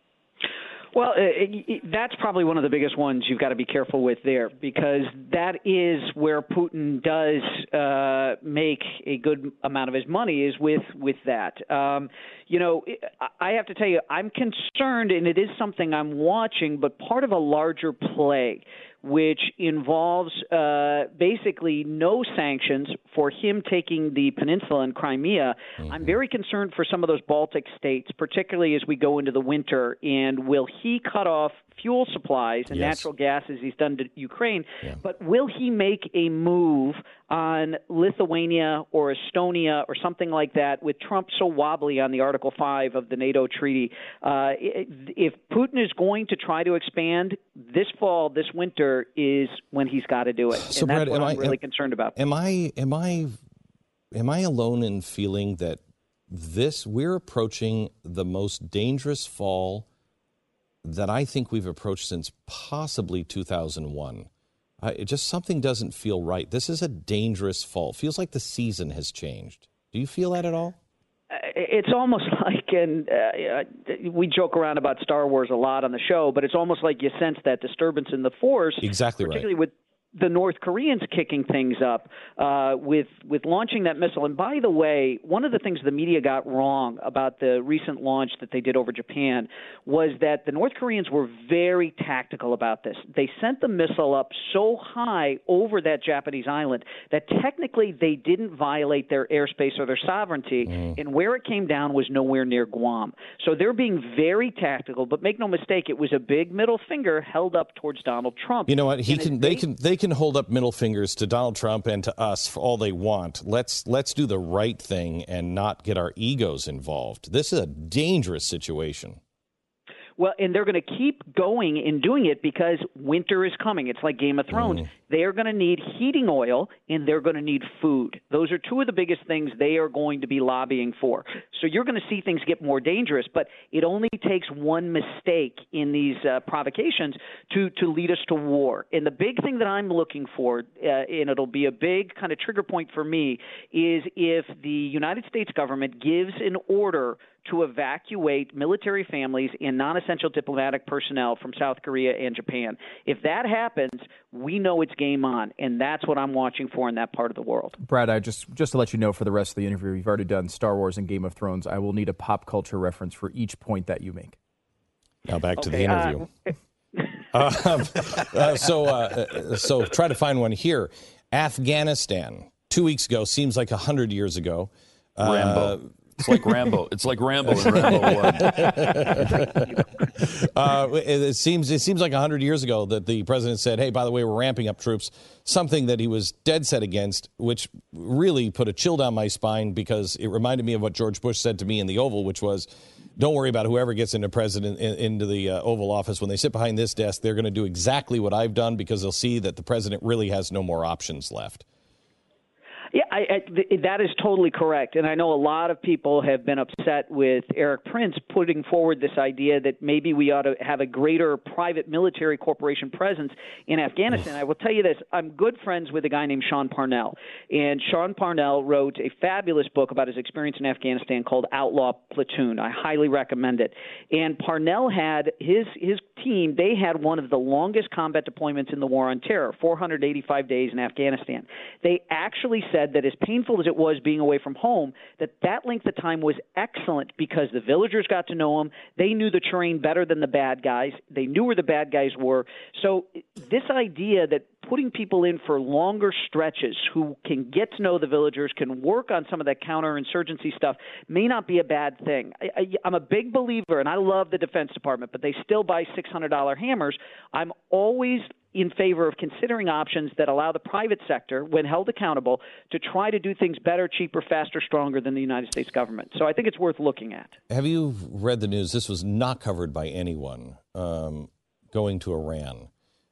Well, it, it, that's probably one of the biggest ones you've got to be careful with there, because that is where Putin does uh, make a good amount of his money, is with with that. Um, you know, I have to tell you, I'm concerned, and it is something I'm watching, but part of a larger play, which involves uh, basically no sanctions for him taking the peninsula and Crimea. Mm-hmm. I'm very concerned for some of those Baltic states, particularly as we go into the winter. And will he cut off fuel supplies and yes. natural gas as he's done to Ukraine? Yeah. But will he make a move on Lithuania or Estonia or something like that, with Trump so wobbly on the Article five of the NATO treaty? Uh, if Putin is going to try to expand this fall, this winter, is when he's got to do it. So, and that's Brad, what am I'm I, really am, concerned about. Am I, am I, am I alone in feeling that this, we're approaching the most dangerous fall that I think we've approached since possibly two thousand one? I, it just, something doesn't feel right. This is a dangerous fall. It feels like the season has changed. Do you feel that at all? It's almost like, and uh, we joke around about Star Wars a lot on the show, but it's almost like you sense that disturbance in the force. Exactly particularly right. with the North Koreans kicking things up uh, with with launching that missile. And by the way, one of the things the media got wrong about the recent launch that they did over Japan was that the North Koreans were very tactical about this. They sent the missile up so high over that Japanese island that technically they didn't violate their airspace or their sovereignty, mm. and where it came down was nowhere near Guam. So they're being very tactical, but make no mistake, it was a big middle finger held up towards Donald Trump. You know what? He and can. They can. They can hold up middle fingers to Donald Trump and to us for all they want. Let's let's do the right thing and not get our egos involved. This is a dangerous situation. Well, and they're going to keep going and doing it because winter is coming. It's like Game of Thrones. Mm. They are going to need heating oil, and they're going to need food. Those are two of the biggest things they are going to be lobbying for. So you're going to see things get more dangerous, but it only takes one mistake in these uh, provocations to, to lead us to war. And the big thing that I'm looking for, uh, and it'll be a big kind of trigger point for me, is if the United States government gives an order to evacuate military families and non-essential diplomatic personnel from South Korea and Japan. If that happens, we know it's game on, and that's what I'm watching for in that part of the world. Brad, I just just to let you know, for the rest of the interview, you've already done Star Wars and Game of Thrones. I will need a pop culture reference for each point that you make. Now back to okay, the interview. Uh, um, uh, so, uh, so try to find one here. Afghanistan, two weeks ago, seems like a hundred years ago. Uh, Rambo. It's like Rambo. It's like Rambo in Rambo one. uh, it, it seems it seems like a hundred years ago that the president said, "Hey, by the way, we're ramping up troops." Something that he was dead set against, which really put a chill down my spine because it reminded me of what George Bush said to me in the Oval, which was, "Don't worry about whoever gets into president in, into the uh, Oval Office. When they sit behind this desk, they're going to do exactly what I've done because they'll see that the president really has no more options left." Yeah, I, I, th- that is totally correct. And I know a lot of people have been upset with Eric Prince putting forward this idea that maybe we ought to have a greater private military corporation presence in Afghanistan. I will tell you this. I'm good friends with a guy named Sean Parnell. And Sean Parnell wrote a fabulous book about his experience in Afghanistan called Outlaw Platoon. I highly recommend it. And Parnell had his, his team, they had one of the longest combat deployments in the War on Terror, four hundred eighty-five days in Afghanistan. They actually said that as painful as it was being away from home, that that length of time was excellent because the villagers got to know them. They knew the terrain better than the bad guys. They knew where the bad guys were. So this idea that putting people in for longer stretches who can get to know the villagers, can work on some of that counterinsurgency stuff, may not be a bad thing. I, I, I'm a big believer, and I love the Defense Department, but they still buy six hundred dollars hammers. I'm always in favor of considering options that allow the private sector, when held accountable, to try to do things better, cheaper, faster, stronger than the United States government. So I think it's worth looking at. Have you read the news? This was not covered by anyone um, going to Iran.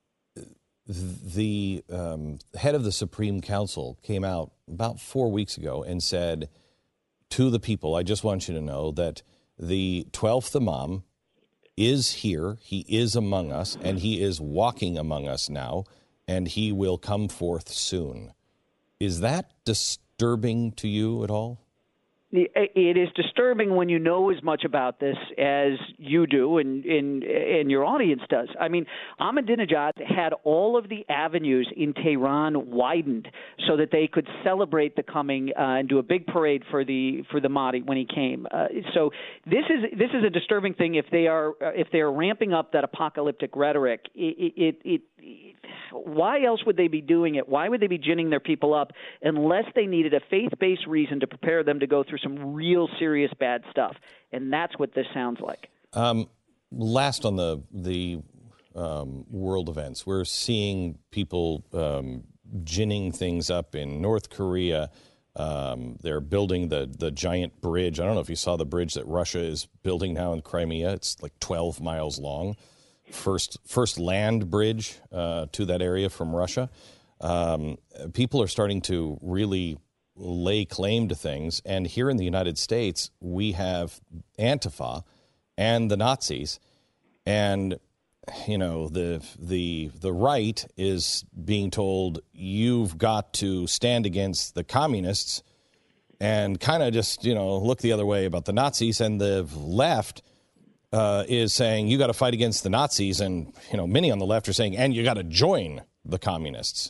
The um, head of the Supreme Council came out about four weeks ago and said to the people, I just want you to know that the twelfth Imam is here, he is among us, and he is walking among us now, and he will come forth soon. Is that disturbing to you at all? It is disturbing when you know as much about this as you do and, and, and your audience does. I mean, Ahmadinejad had all of the avenues in Tehran widened so that they could celebrate the coming uh, and do a big parade for the for the Mahdi when he came. Uh, so this is this is a disturbing thing if they are if they are ramping up that apocalyptic rhetoric. It, it, it, it why else would they be doing it? Why would they be ginning their people up unless they needed a faith-based reason to prepare them to go through some real serious bad stuff? And that's what this sounds like. Um, last on the the um, world events, we're seeing people um, ginning things up in North Korea. Um, they're building the the giant bridge. I don't know if you saw the bridge that Russia is building now in Crimea. It's like twelve miles long. First, first land bridge uh, to that area from Russia. Um, people are starting to really lay claim to things. And here in the United States, we have Antifa and the Nazis. And, you know, the the the right is being told you've got to stand against the communists and kind of just, you know, look the other way about the Nazis. And the left Uh, is saying you got to fight against the Nazis, and you know many on the left are saying, and you got to join the communists.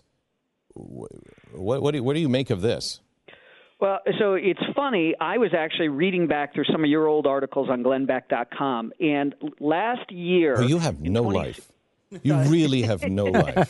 What, what do you, what do you make of this? Well, so it's funny. I was actually reading back through some of your old articles on Glenn Beck dot com, and last year, oh, you have no twenty life. You really have no life.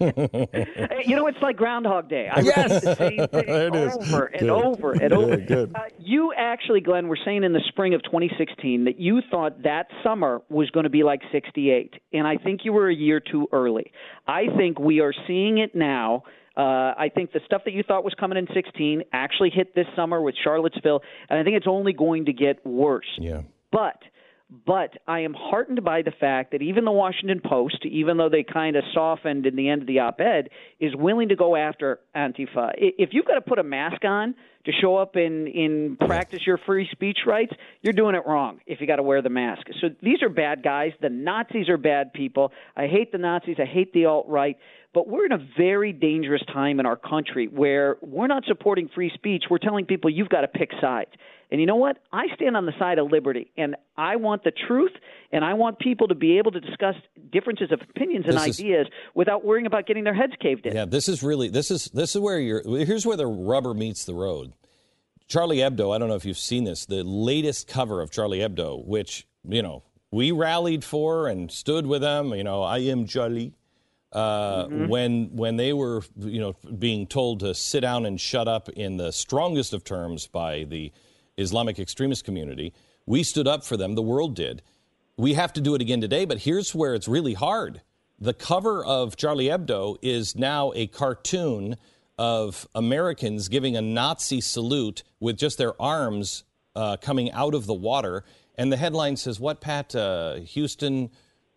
You know, it's like Groundhog Day. I yes. read the same thing over and good. over and good, over. Good. Uh, you actually, Glenn, were saying in the spring of twenty sixteen that you thought that summer was going to be like sixty-eight, and I think you were a year too early. I think we are seeing it now. Uh, I think the stuff that you thought was coming in sixteen actually hit this summer with Charlottesville, and I think it's only going to get worse. Yeah. But But I am heartened by the fact that even the Washington Post, even though they kind of softened in the end of the op-ed, is willing to go after Antifa. If you've got to put a mask on to show up and in practice your free speech rights, you're doing it wrong if you got to wear the mask. So these are bad guys. The Nazis are bad people. I hate the Nazis. I hate the alt-right. But we're in a very dangerous time in our country where we're not supporting free speech. We're telling people you've got to pick sides. And you know what? I stand on the side of liberty, and I want the truth, and I want people to be able to discuss differences of opinions and this ideas is, without worrying about getting their heads caved in. Yeah, this is really this is this is where you're. Here's where the rubber meets the road. Charlie Hebdo. I don't know if you've seen this. The latest cover of Charlie Hebdo, which you know we rallied for and stood with them. You know, I am Charlie. Uh, mm-hmm. When when they were you know being told to sit down and shut up in the strongest of terms by the Islamic extremist community, we stood up for them. The world did. We have to do it again today, but here's where it's really hard. The cover of Charlie Hebdo is now a cartoon of Americans giving a Nazi salute with just their arms uh, coming out of the water. And the headline says, what, Pat? Uh, Houston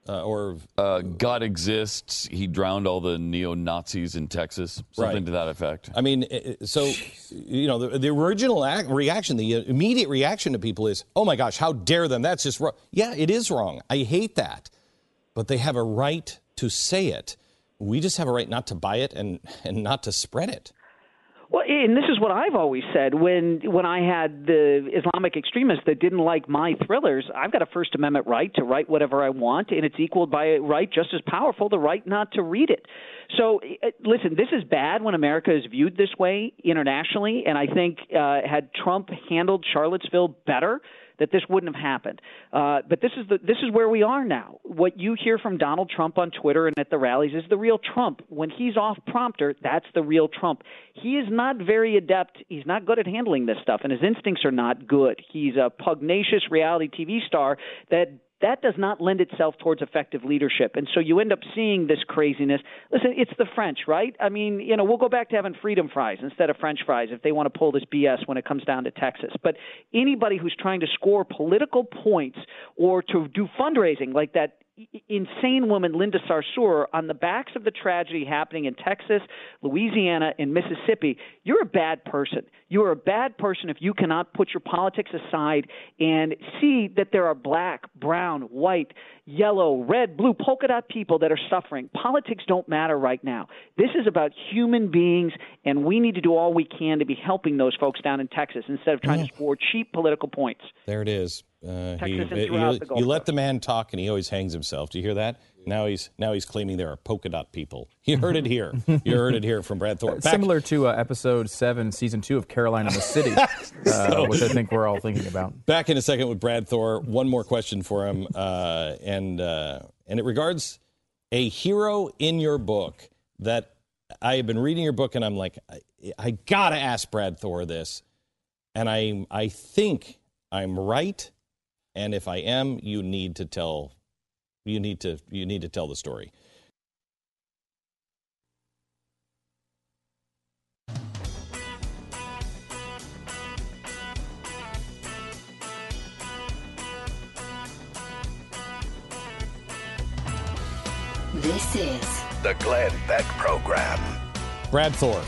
Uh, or uh, God exists. He drowned all the neo-Nazis in Texas. Something Right. to that effect. I mean, so, you know, the, the original act, reaction, the immediate reaction to people is, oh, my gosh, how dare them? That's just wrong. Yeah, it is wrong. I hate that. But they have a right to say it. We just have a right not to buy it and, and not to spread it. Well, and this is what I've always said. When when I had the Islamic extremists that didn't like my thrillers, I've got a First Amendment right to write whatever I want, and it's equaled by a right just as powerful, the right not to read it. So, uh, listen, this is bad when America is viewed this way internationally, and I think uh, had Trump handled Charlottesville better, that this wouldn't have happened. Uh, but this is the this is where we are now. What you hear from Donald Trump on Twitter and at the rallies is the real Trump. When he's off prompter, that's the real Trump. He is not very adept. He's not good at handling this stuff, and his instincts are not good. He's a pugnacious reality T V star that that does not lend itself towards effective leadership. And so you end up seeing this craziness. Listen, it's the French, right? I mean, you know, we'll go back to having freedom fries instead of French fries if they want to pull this B S when it comes down to Texas. But anybody who's trying to score political points or to do fundraising like that insane woman Linda Sarsour on the backs of the tragedy happening in Texas, Louisiana, and Mississippi, you're a bad person. You're a bad person if you cannot put your politics aside and see that there are black, brown, white, yellow, red, blue, polka dot people that are suffering. Politics don't matter right now. This is about human beings, and we need to do all we can to be helping those folks down in Texas instead of trying Yeah. to score cheap political points. There it is. Uh, he, Texas and you, throughout the Gulf you let the man talk, and he always hangs himself. Do you hear that? Now he's now he's claiming there are polka dot people. You heard it here. You heard it here from Brad Thorpe. Back- Similar to uh, episode seven, season two of Caroline in the City, uh, So- which I think we're all thinking about. Back in a second with Brad Thor. One more question for him, uh, and uh, and it regards a hero in your book that I have been reading your book, and I'm like, I, I gotta ask Brad Thor this, and I I think I'm right, and if I am, you need to tell, you need to you need to tell the story. This is The Glenn Beck Program. Brad Thor.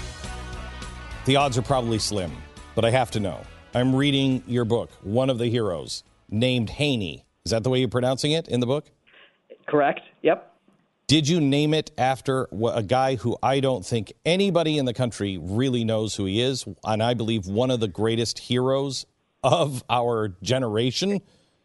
The odds are probably slim, but I have to know. I'm reading your book, one of the heroes, named Haney. Is that the way you're pronouncing it in the book? Correct. Yep. Did you name it after wh- a guy who I don't think anybody in the country really knows who he is, and I believe one of the greatest heroes of our generation,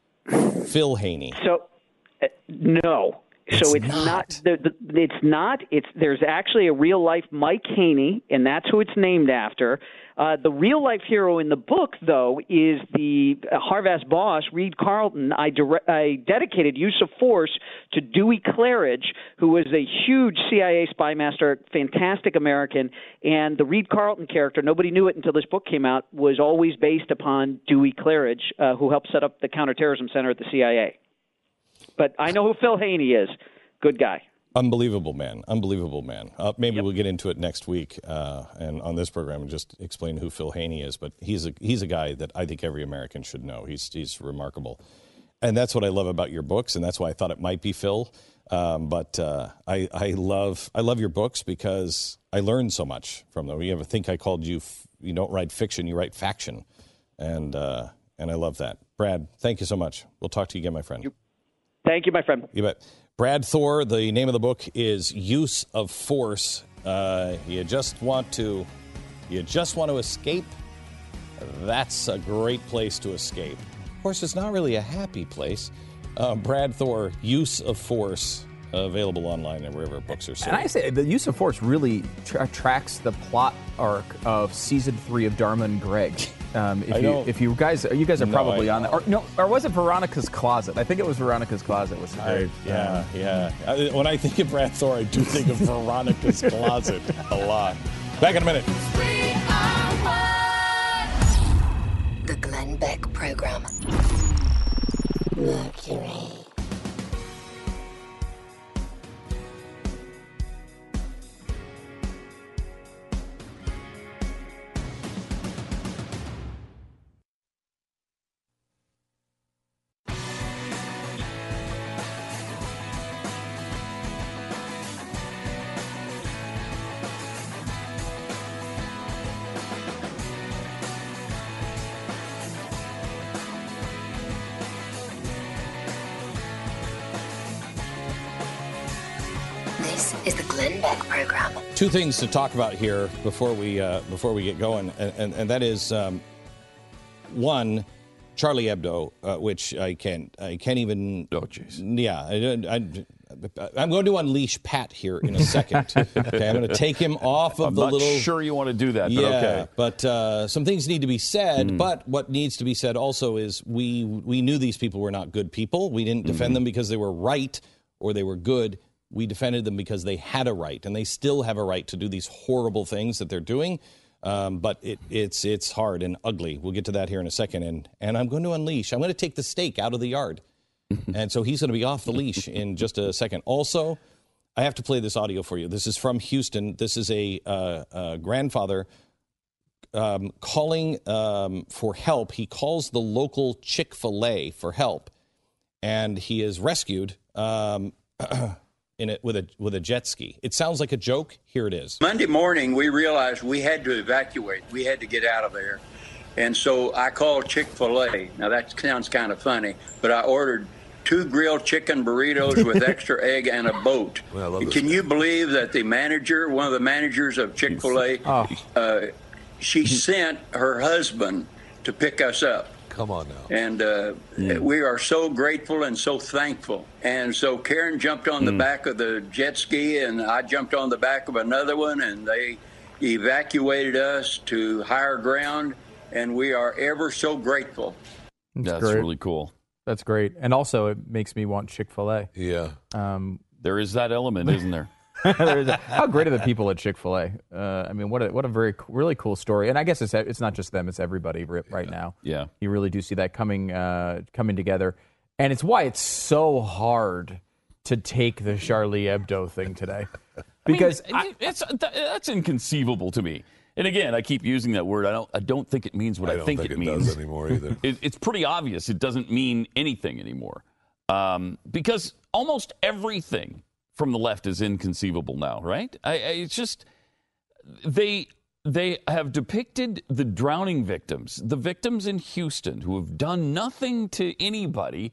Phil Haney? So, uh, no. It's so it's not. not. the, the, it's not. It's there's actually a real life Mike Haney, and that's who it's named after. Uh, the real life hero in the book, though, is the uh, Harvest boss, Reed Carlton. I, dire- I dedicated use of force to Dewey Claridge, who was a huge C I A spy master, fantastic American, and the Reed Carlton character, nobody knew it until this book came out, was always based upon Dewey Claridge, uh, who helped set up the counterterrorism center at the C I A. But I know who Phil Haney is. Good guy. Unbelievable man. Unbelievable man. Uh, maybe yep. we'll get into it next week uh, and on this program and just explain who Phil Haney is. But he's a he's a guy that I think every American should know. He's he's remarkable. And that's what I love about your books, and that's why I thought it might be Phil. Um, but uh, I, I love I love your books because I learned so much from them. You ever think I called you, f- you don't write fiction, you write faction. And, uh, and I love that. Brad, thank you so much. We'll talk to you again, my friend. You- Thank you, my friend. You bet. Brad Thor, the name of the book is Use of Force. Uh, you just want to, you just want to escape? That's a great place to escape. Of course, it's not really a happy place. Uh, Brad Thor, Use of Force, available online and wherever books are sold. And I say the Use of Force really tra- tracks the plot arc of season three of Dharma and Greg. Um, if I you don't, if you guys you guys are no, probably I, on that, or no, or was it Veronica's Closet? I think it was Veronica's Closet. Was I, yeah, yeah. I, when I think of Brad Thor, I do think of Veronica's Closet a lot. Back in a minute. The Glenn Beck Program. Mercury. This is the Glenn Beck Program. Two things to talk about here before we uh, before we get going, and, and, and that is um, one, Charlie Hebdo, uh, which I can't I can't even. Oh, jeez. Yeah, I, I, I'm going to unleash Pat here in a second. Okay, I'm going to take him off of I'm the not little. sure you want to do that, but yeah, okay. but uh, some things need to be said. Mm. But what needs to be said also is we we knew these people were not good people. We didn't defend Mm-hmm. them because they were right or they were good. We defended them because they had a right, and they still have a right to do these horrible things that they're doing. Um, but it, it's it's hard and ugly. We'll get to that here in a second. And and I'm going to unleash. I'm going to take the stake out of the yard. And so he's going to be off the leash in just a second. Also, I have to play this audio for you. This is from Houston. This is a, uh, a grandfather um, calling um, for help. He calls the local Chick-fil-A for help, and he is rescued um, in it with a with a jet ski. It sounds like a joke. Here it is. Monday morning, we realized we had to evacuate. We had to get out of there. And so I called Chick-fil-A. Now, that sounds kind of funny, but I ordered two grilled chicken burritos with extra egg and a boat. Well, and can you believe that the manager, one of the managers of Chick-fil-A, Oh. uh, she sent her husband to pick us up. Come on now. And uh, Mm. we are so grateful and so thankful. And so Karen jumped on the Mm. back of the jet ski, and I jumped on the back of another one, and they evacuated us to higher ground, and we are ever so grateful. That's great. really cool. That's great. And also, it makes me want Chick-fil-A. Yeah. Um, there is that element, isn't there? there is a, how great are the people at Chick-fil-A? Uh, I mean, what a, what a very co- really cool story. And I guess it's it's not just them; it's everybody ri- right now. Yeah. You really do see that coming uh, coming together, and it's why it's so hard to take the Charlie Hebdo thing today, because I mean, it's, that's inconceivable to me. And again, I keep using that word. I don't. I don't think it means what I I, don't think, think it, it means does anymore either. It, it's pretty obvious. It doesn't mean anything anymore, um, because almost everything from the left is inconceivable now. Right? I, I, it's just they they have depicted the drowning victims, the victims in Houston who have done nothing to anybody,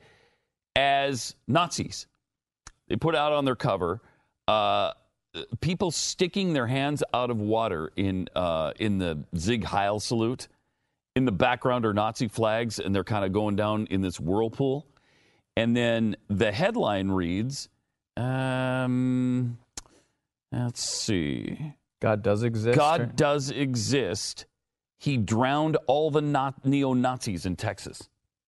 as Nazis. They put out on their cover. Uh, People sticking their hands out of water in uh, in the Sieg Heil salute. In the background are Nazi flags, and they're kind of going down in this whirlpool. And then the headline reads, um, let's see. God does exist. God or- does exist. He drowned all the na- neo-Nazis in Texas.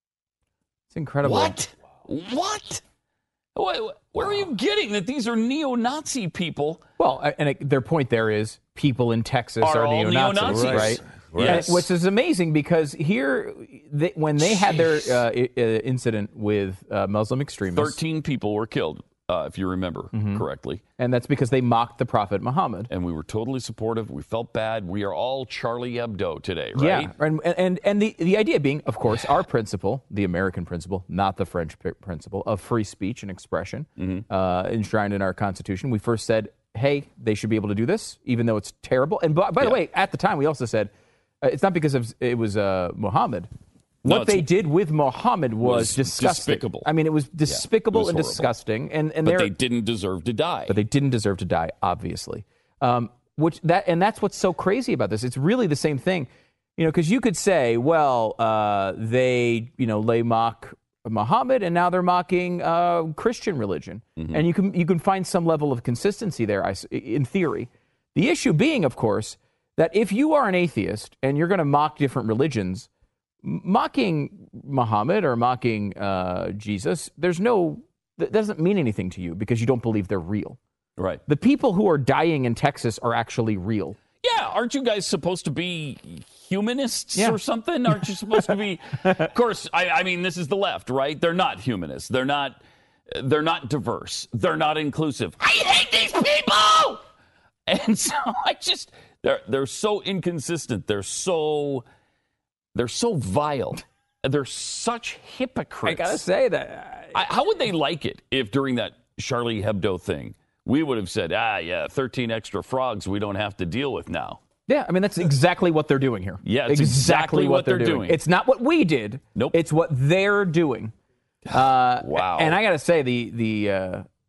It's incredible. What? What? What, where are you getting that these are neo-Nazi people? Well, I- and it, their point there is people in Texas Are are, all neo-Nazis, neo-Nazis. right? Right. Yes. And which is amazing because here, they, when they had their uh, I- uh, incident with uh, Muslim extremists, thirteen people were killed, uh, if you remember Mhm. correctly. and that's because they mocked the Prophet Muhammad. And we were totally supportive. We felt bad. We are all Charlie Hebdo today, right? Yeah, and and and the the idea being, of course, our principle, the American principle, not the French p- principle of free speech and expression, Mm-hmm. uh, enshrined in our Constitution. We first said, hey, they should be able to do this, even though it's terrible. And by, by the Yeah. way, at the time, we also said uh, it's not because of it was uh, Muhammad. No, What it's- they did with Muhammad was, was disgusting. despicable. I mean, it was despicable was and horrible. disgusting. And and But they're- they didn't deserve to die. but they didn't deserve to die, obviously. Um, which that and that's what's so crazy about this. It's really the same thing, you know, because you could say, well, uh, they, you know, lay mock Muhammad, and now they're mocking uh, Christian religion, Mm-hmm. and you can you can find some level of consistency there, I s in theory. The issue being, of course, that if you are an atheist and you're going to mock different religions, m- mocking Muhammad or mocking uh, Jesus, there's no that doesn't mean anything to you because you don't believe they're real. Right. The people who are dying in Texas are actually real. Yeah, aren't you guys supposed to be humanists Yeah. or something? Aren't you supposed to be? Of course, I, I mean, this is the left, right? They're not humanists. They're not. They're not diverse. They're not inclusive. I hate these people. And so I just they're they're so inconsistent. They're so they're so vile. They're such hypocrites. I gotta say that. I, how would they like it if during that Charlie Hebdo thing we would have said, ah, yeah, thirteen extra frogs we don't have to deal with now. Yeah, I mean, that's exactly what they're doing here. Yeah, it's exactly what they're doing. It's not what we did. Nope. It's what they're doing. Uh, Wow. And I got to say, the the uh,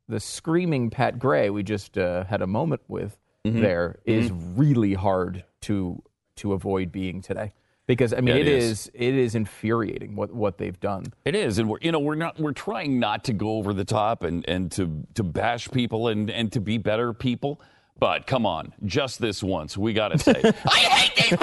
the screaming Pat Gray we just uh, had a moment with Mhm. there is Mhm. really hard to to avoid being today. Because I mean, Yeah, it it is. is. it is infuriating what, what they've done. It is, and we're you know we're not we're trying not to go over the top and, and to to bash people and, and to be better people. But come on, just this once, we got to say, I hate these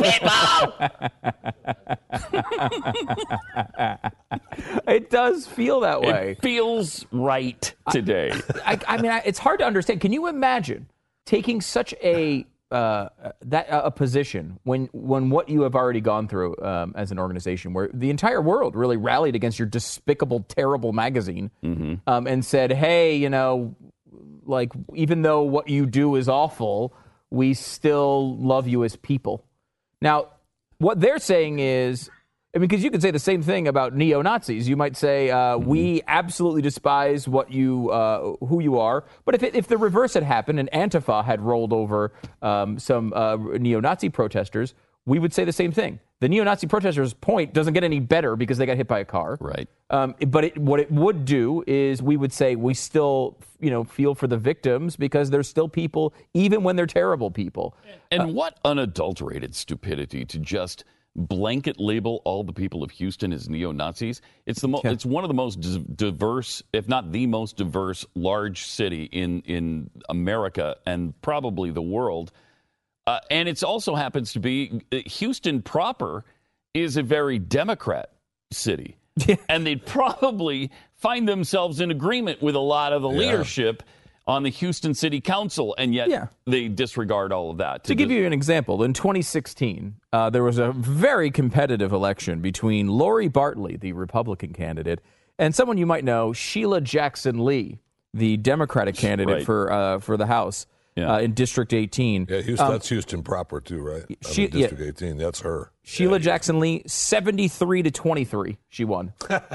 people. It does feel that way. It feels right today. I, I mean, I, it's hard to understand. Can you imagine taking such a uh, that a position when when what you have already gone through um, as an organization, where the entire world really rallied against your despicable, terrible magazine, Mm-hmm. um, and said, "Hey, you know, like even though what you do is awful, we still love you as people." Now, what they're saying is, I mean, because you could say the same thing about neo-Nazis. You might say, uh, we absolutely despise what you, uh, who you are. But if it, if the reverse had happened and Antifa had rolled over um, some uh, neo-Nazi protesters, we would say the same thing. The neo-Nazi protesters' point doesn't get any better because they got hit by a car. Right. Um, but it, what it would do is we would say we still, you know, feel for the victims because they're still people, even when they're terrible people. And uh, what unadulterated stupidity to just blanket label all the people of Houston as neo-Nazis. It's the mo- Yeah. it's one of the most d- diverse, if not the most diverse, large city in in America and probably the world. Uh, and it also happens to be Houston proper is a very Democrat city, and they'd probably find themselves in agreement with a lot of the Yeah. leadership on the Houston City Council, and yet Yeah. they disregard all of that. To give you an example, in twenty sixteen, uh, there was a very competitive election between Lori Bartley, the Republican candidate, and someone you might know, Sheila Jackson Lee, the Democratic candidate Right. for uh, for the House uh, in District eighteen. Yeah, Houston, Um, that's Houston proper too, right? I she- mean, yeah. District eighteen, that's her. Sheila Jackson Lee, seventy-three to twenty-three, she won.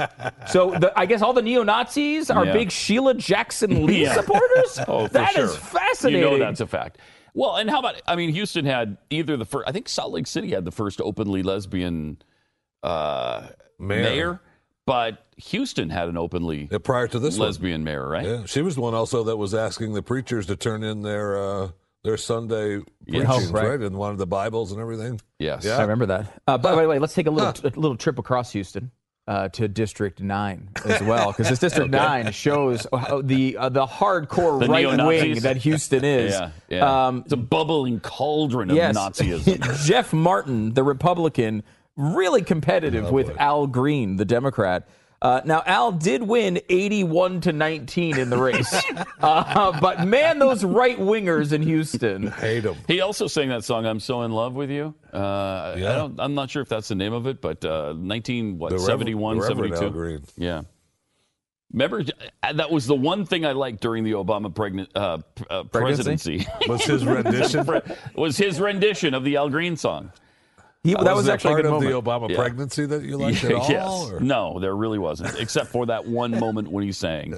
So the, I guess all the neo-Nazis are Yeah. big Sheila Jackson Lee Yeah. supporters? Oh, for That sure. is fascinating. You know that's a fact. Well, and how about, I mean, Houston had either the first, I think Salt Lake City had the first openly lesbian uh, Mayor. mayor. but Houston had an openly prior to this one. lesbian mayor, right? Yeah, she was the one also that was asking the preachers to turn in their uh, their Sunday Yeah. preachings, Oh, right. right. And wanted the Bibles and everything. Yes, Yeah. I remember that. Uh, by the way, let's take a little a little trip across Houston uh, to District Nine as well, because this District Okay. Nine shows how the uh, the hardcore The right wing neo-Nazis. that Houston is. Yeah, yeah. Um, it's a bubbling cauldron of yes. Nazism. Jeff Martin, the Republican, really competitive with Al Green, the Democrat. Uh, now, Al did win eighty-one to nineteen in the race. uh, but, man, those right-wingers in Houston. Hate them. He also sang that song, I'm So in Love with You. Uh, I don't, I'm not sure if that's the name of it, but uh, nineteen, what, The Reverend- seventy-one, the Reverend seventy-two? Al Green. Yeah. Remember, uh, that was the one thing I liked during the Obama pregnant, uh, p- uh, Pregnancy? presidency. Was his rendition? was his rendition of the Al Green song. He, that was, that actually part a good of moment. the Obama Yeah. pregnancy that you liked at all? Yes. or- No, there really wasn't, except for that one moment when he sang.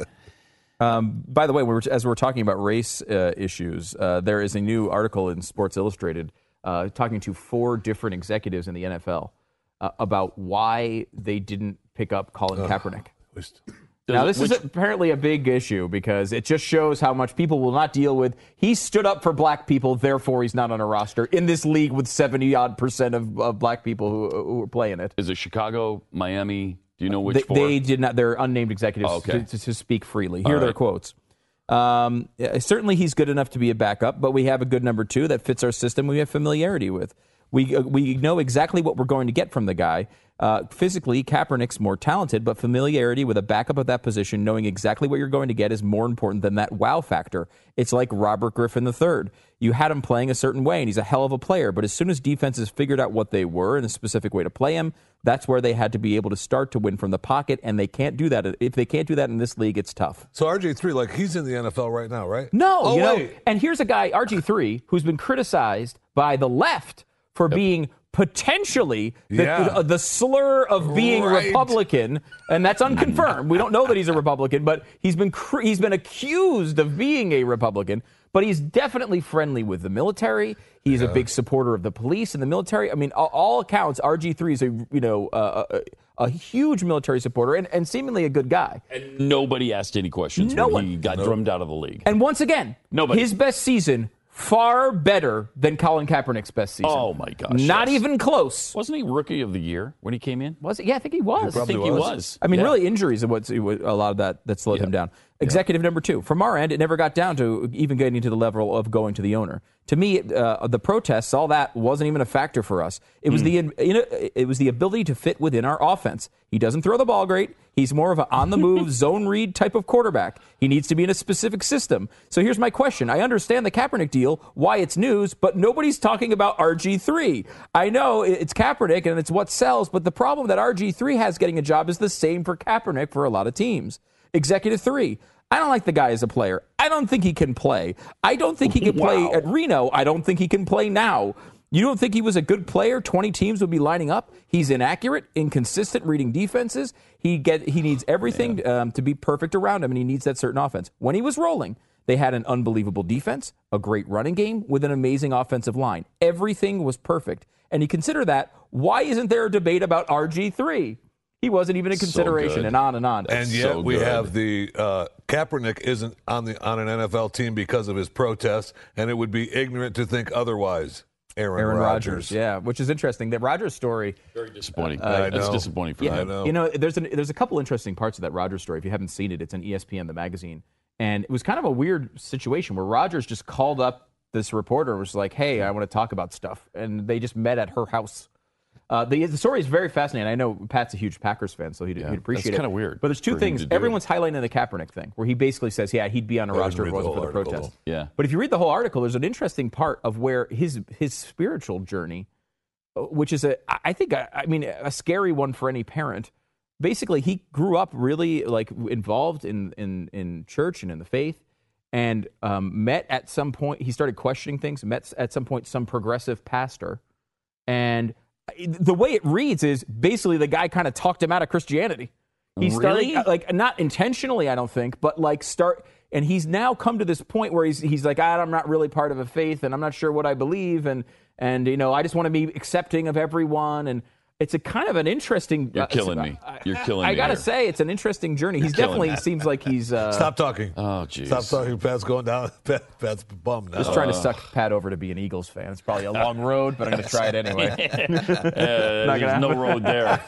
Um, by the way, we were, as we're talking about race uh, issues, uh, there is a new article in Sports Illustrated uh, talking to four different executives in the N F L uh, about why they didn't pick up Colin Kaepernick. Now, this is Which- apparently a big issue because it just shows how much people will not deal with. He stood up for black people, therefore he's not on a roster in this league with seventy odd percent of, of black people who, who are playing it. Is it Chicago, Miami? Do you know which They, four? they did not. They're unnamed executives Oh, okay. to, to, to speak freely. Here All are their right. quotes. Um, yeah, certainly, he's good enough to be a backup, but we have a good number two that fits our system. We have familiarity with. We uh, we know exactly what we're going to get from the guy. Uh, physically, Kaepernick's more talented, but familiarity with a backup of that position, knowing exactly what you're going to get, is more important than that wow factor. It's like Robert Griffin the third. You had him playing a certain way, and he's a hell of a player. But as soon as defenses figured out what they were and a specific way to play him, that's where they had to be able to start to win from the pocket, and they can't do that. If they can't do that in this league, it's tough. So R G three, like he's in the N F L right now, right? No, Oh, you know, wait. and here's a guy, R G three, who's been criticized by the left for being potentially the, Yeah. uh, the slur of being Right. Republican, and that's unconfirmed. We don't know that he's a Republican, but he's been cr- he's been accused of being a Republican. But he's definitely friendly with the military. He's a big supporter of the police and the military. I mean, all, all accounts, R G three is a you know uh, a, a huge military supporter and, and seemingly a good guy. And nobody asked any questions No when one. he got Nope. drummed out of the league. And once again, Nobody. his best season far better than Colin Kaepernick's best season. Oh, my gosh. Not yes. even close. Wasn't he Rookie of the Year when he came in? Was it? Yeah, I think he was. I think he was. I mean, Yeah. really, injuries are what's what, a lot of that that slowed him down. Executive number two. From our end, it never got down to even getting to the level of going to the owner. To me, uh, the protests, all that wasn't even a factor for us. It was Mm. the you know, it was the ability to fit within our offense. He doesn't throw the ball great. He's more of an on-the-move, zone read type of quarterback. He needs to be in a specific system. So here's my question. I understand the Kaepernick deal, why it's news, but nobody's talking about R G three. I know it's Kaepernick and it's what sells, but the problem that R G three has getting a job is the same for Kaepernick for a lot of teams. Executive three. I don't like the guy as a player. I don't think he can play. I don't think he can play Wow. at Reno. I don't think he can play now. You don't think he was a good player? twenty teams would be lining up. He's inaccurate, inconsistent reading defenses. He get he needs everything um, to be perfect around him, and he needs that certain offense. When he was rolling, they had an unbelievable defense, a great running game with an amazing offensive line. Everything was perfect. And you consider that, why isn't there a debate about R G three? He wasn't even in consideration, good. and on and on. And yet we have the uh, Kaepernick isn't on the on an N F L team because of his protests, and it would be ignorant to think otherwise. Aaron, Aaron Rodgers. Rodgers, yeah, which is interesting. That Rodgers story, very disappointing. I That's know. disappointing for yeah, him. you know, there's an, there's a couple interesting parts of that Rodgers story. If you haven't seen it, it's on E S P N, the magazine, and it was kind of a weird situation where Rodgers just called up this reporter and was like, "Hey, I want to talk about stuff," and they just met at her house. Uh, the, the story is very fascinating. I know Pat's a huge Packers fan, so he'd, Yeah, he'd appreciate that's it. kinda weird But there's two for him things. to do Everyone's highlighting the Kaepernick thing, where he basically says, yeah, he'd be on a I didn't roster if it read the wasn't for whole the article, protest. though. Yeah. But if you read the whole article, there's an interesting part of where his his spiritual journey, uh, which is, a I think, a, I mean, a scary one for any parent. Basically, he grew up really like involved in, in, in church and in the faith, and um, met at some point, he started questioning things, met at some point some progressive pastor, and the way it reads is basically the guy kind of talked him out of Christianity. He Really? started, like, not intentionally, I don't think, but like start, and he's now come to this point where he's he's like, ah, I'm not really part of a faith, and I'm not sure what I believe, and and you know, I just want to be accepting of everyone, and it's a kind of an interesting. You're uh, killing me. You're killing I me. gotta here. say, it's an interesting journey. He's killing definitely me. seems like he's uh, Stop talking. Oh, jeez. Stop talking. Pat's going down. Pat, Pat's bummed now. just trying to suck Pat over to be an Eagles fan. It's probably a long road, but I'm gonna try it anyway. Uh, Not there's gonna no happen. road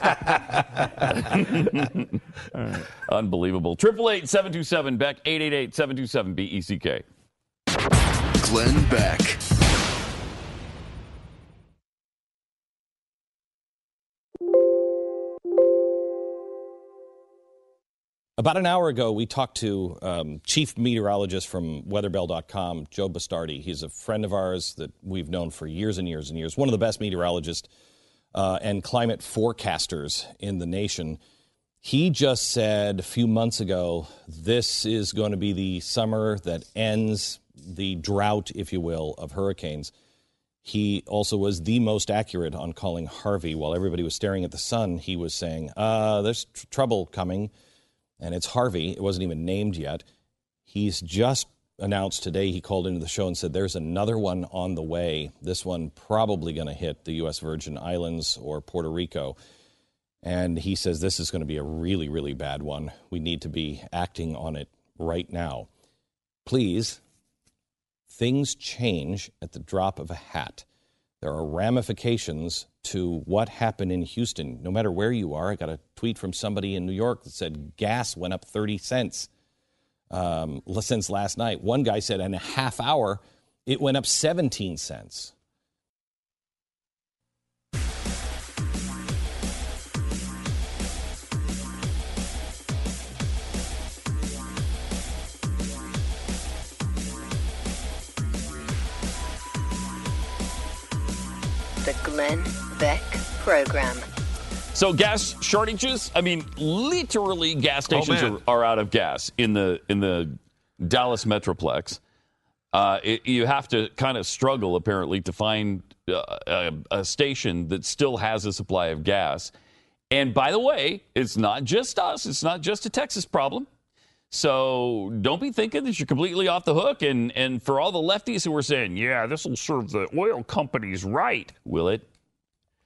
there. Unbelievable. Triple eight seven two seven Beck eight eight eight seven two seven B E C K. Glenn Beck. About an hour ago, we talked to um, chief meteorologist from weatherbell dot com, Joe Bastardi. He's a friend of ours that we've known for years and years and years, one of the best meteorologists uh, and climate forecasters in the nation. He just said a few months ago, this is going to be the summer that ends the drought, if you will, of hurricanes. He also was the most accurate on calling Harvey. While everybody was staring at the sun, he was saying, uh, there's tr- trouble coming. And it's Harvey. It wasn't even named yet. He's just announced today, he called into the show and said there's another one on the way. This one probably going to hit the U S Virgin Islands or Puerto Rico. And he says this is going to be a really, really bad one. We need to be acting on it right now. Please, things change at the drop of a hat. There are ramifications to what happened in Houston. No matter where you are, I got a tweet from somebody in New York that said gas went up thirty cents um, since last night. One guy said in a half hour, it went up seventeen cents. The Glenn Beck Program. So gas shortages. I mean, literally, gas stations man. are, are out of gas in the in the Dallas Metroplex. Uh, it, you have to kind of struggle, apparently, to find uh, a, a station that still has a supply of gas. And by the way, it's not just us. It's not just a Texas problem. So don't be thinking that you're completely off the hook. And, and for all the lefties who are saying, yeah, this will serve the oil companies right, will it?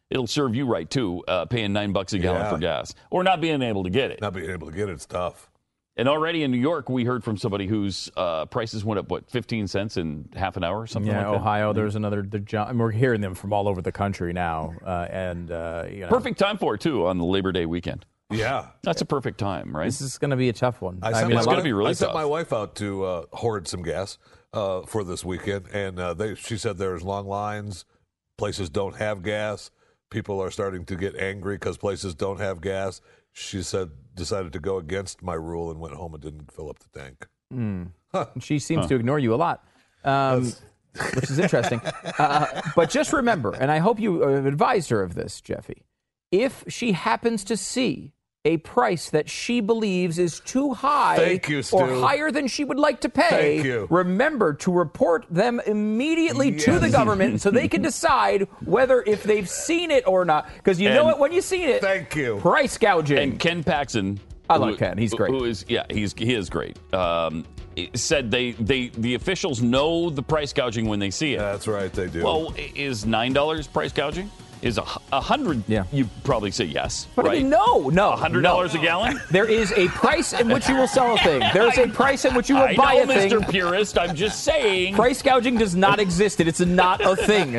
it'll serve you right, too, uh, paying nine bucks a gallon Yeah. for gas or not being able to get it. Not being able to get it, it's tough. And already in New York, we heard from somebody whose uh, prices went up, what, fifteen cents in half an hour or something Yeah, like that? Ohio, there's another. The, jo- and we're hearing them from all over the country now. Uh, and uh, you know, Perfect time for it, too, on the Labor Day weekend. Yeah. That's a perfect time, right? This is going to be a tough one. I, I sent mean, my, a lot gonna of- be really I sent tough. my wife out to uh, hoard some gas uh, for this weekend, and uh, they, she said there's long lines. Places don't have gas. People are starting to get angry because places don't have gas. She said decided to go against my rule and went home and didn't fill up the tank. Mm. She seems to ignore you a lot, um, which is interesting. Uh, but just remember, and I hope you have advised her of this, Jeffy, if she happens to see a price that she believes is too high Thank you, Stu. or higher than she would like to pay, Thank you. remember to report them immediately to the Yes. government so they can decide whether if they've seen it or not. Because you know And- what? When you see it, Thank you. price gouging. And Ken Paxson, I like who- Ken. He's great. Who is yeah, he's he is great. Um, said they they the officials know the price gouging when they see it. That's right, they do. Well, is nine dollars price gouging? Is a, hu- a hundred? Yeah. You probably say yes, But I right? mean, no, no. A hundred dollars no. a gallon? There is a price in which you will sell a thing. There is a price in which you will I buy know, a thing. Mister Purist. I'm just saying. Price gouging does not exist. It's not a thing.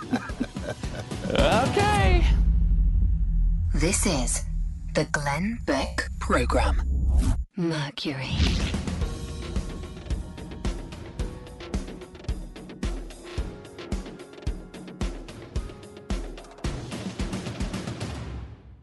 Okay. This is the Glenn Beck Program. Mercury.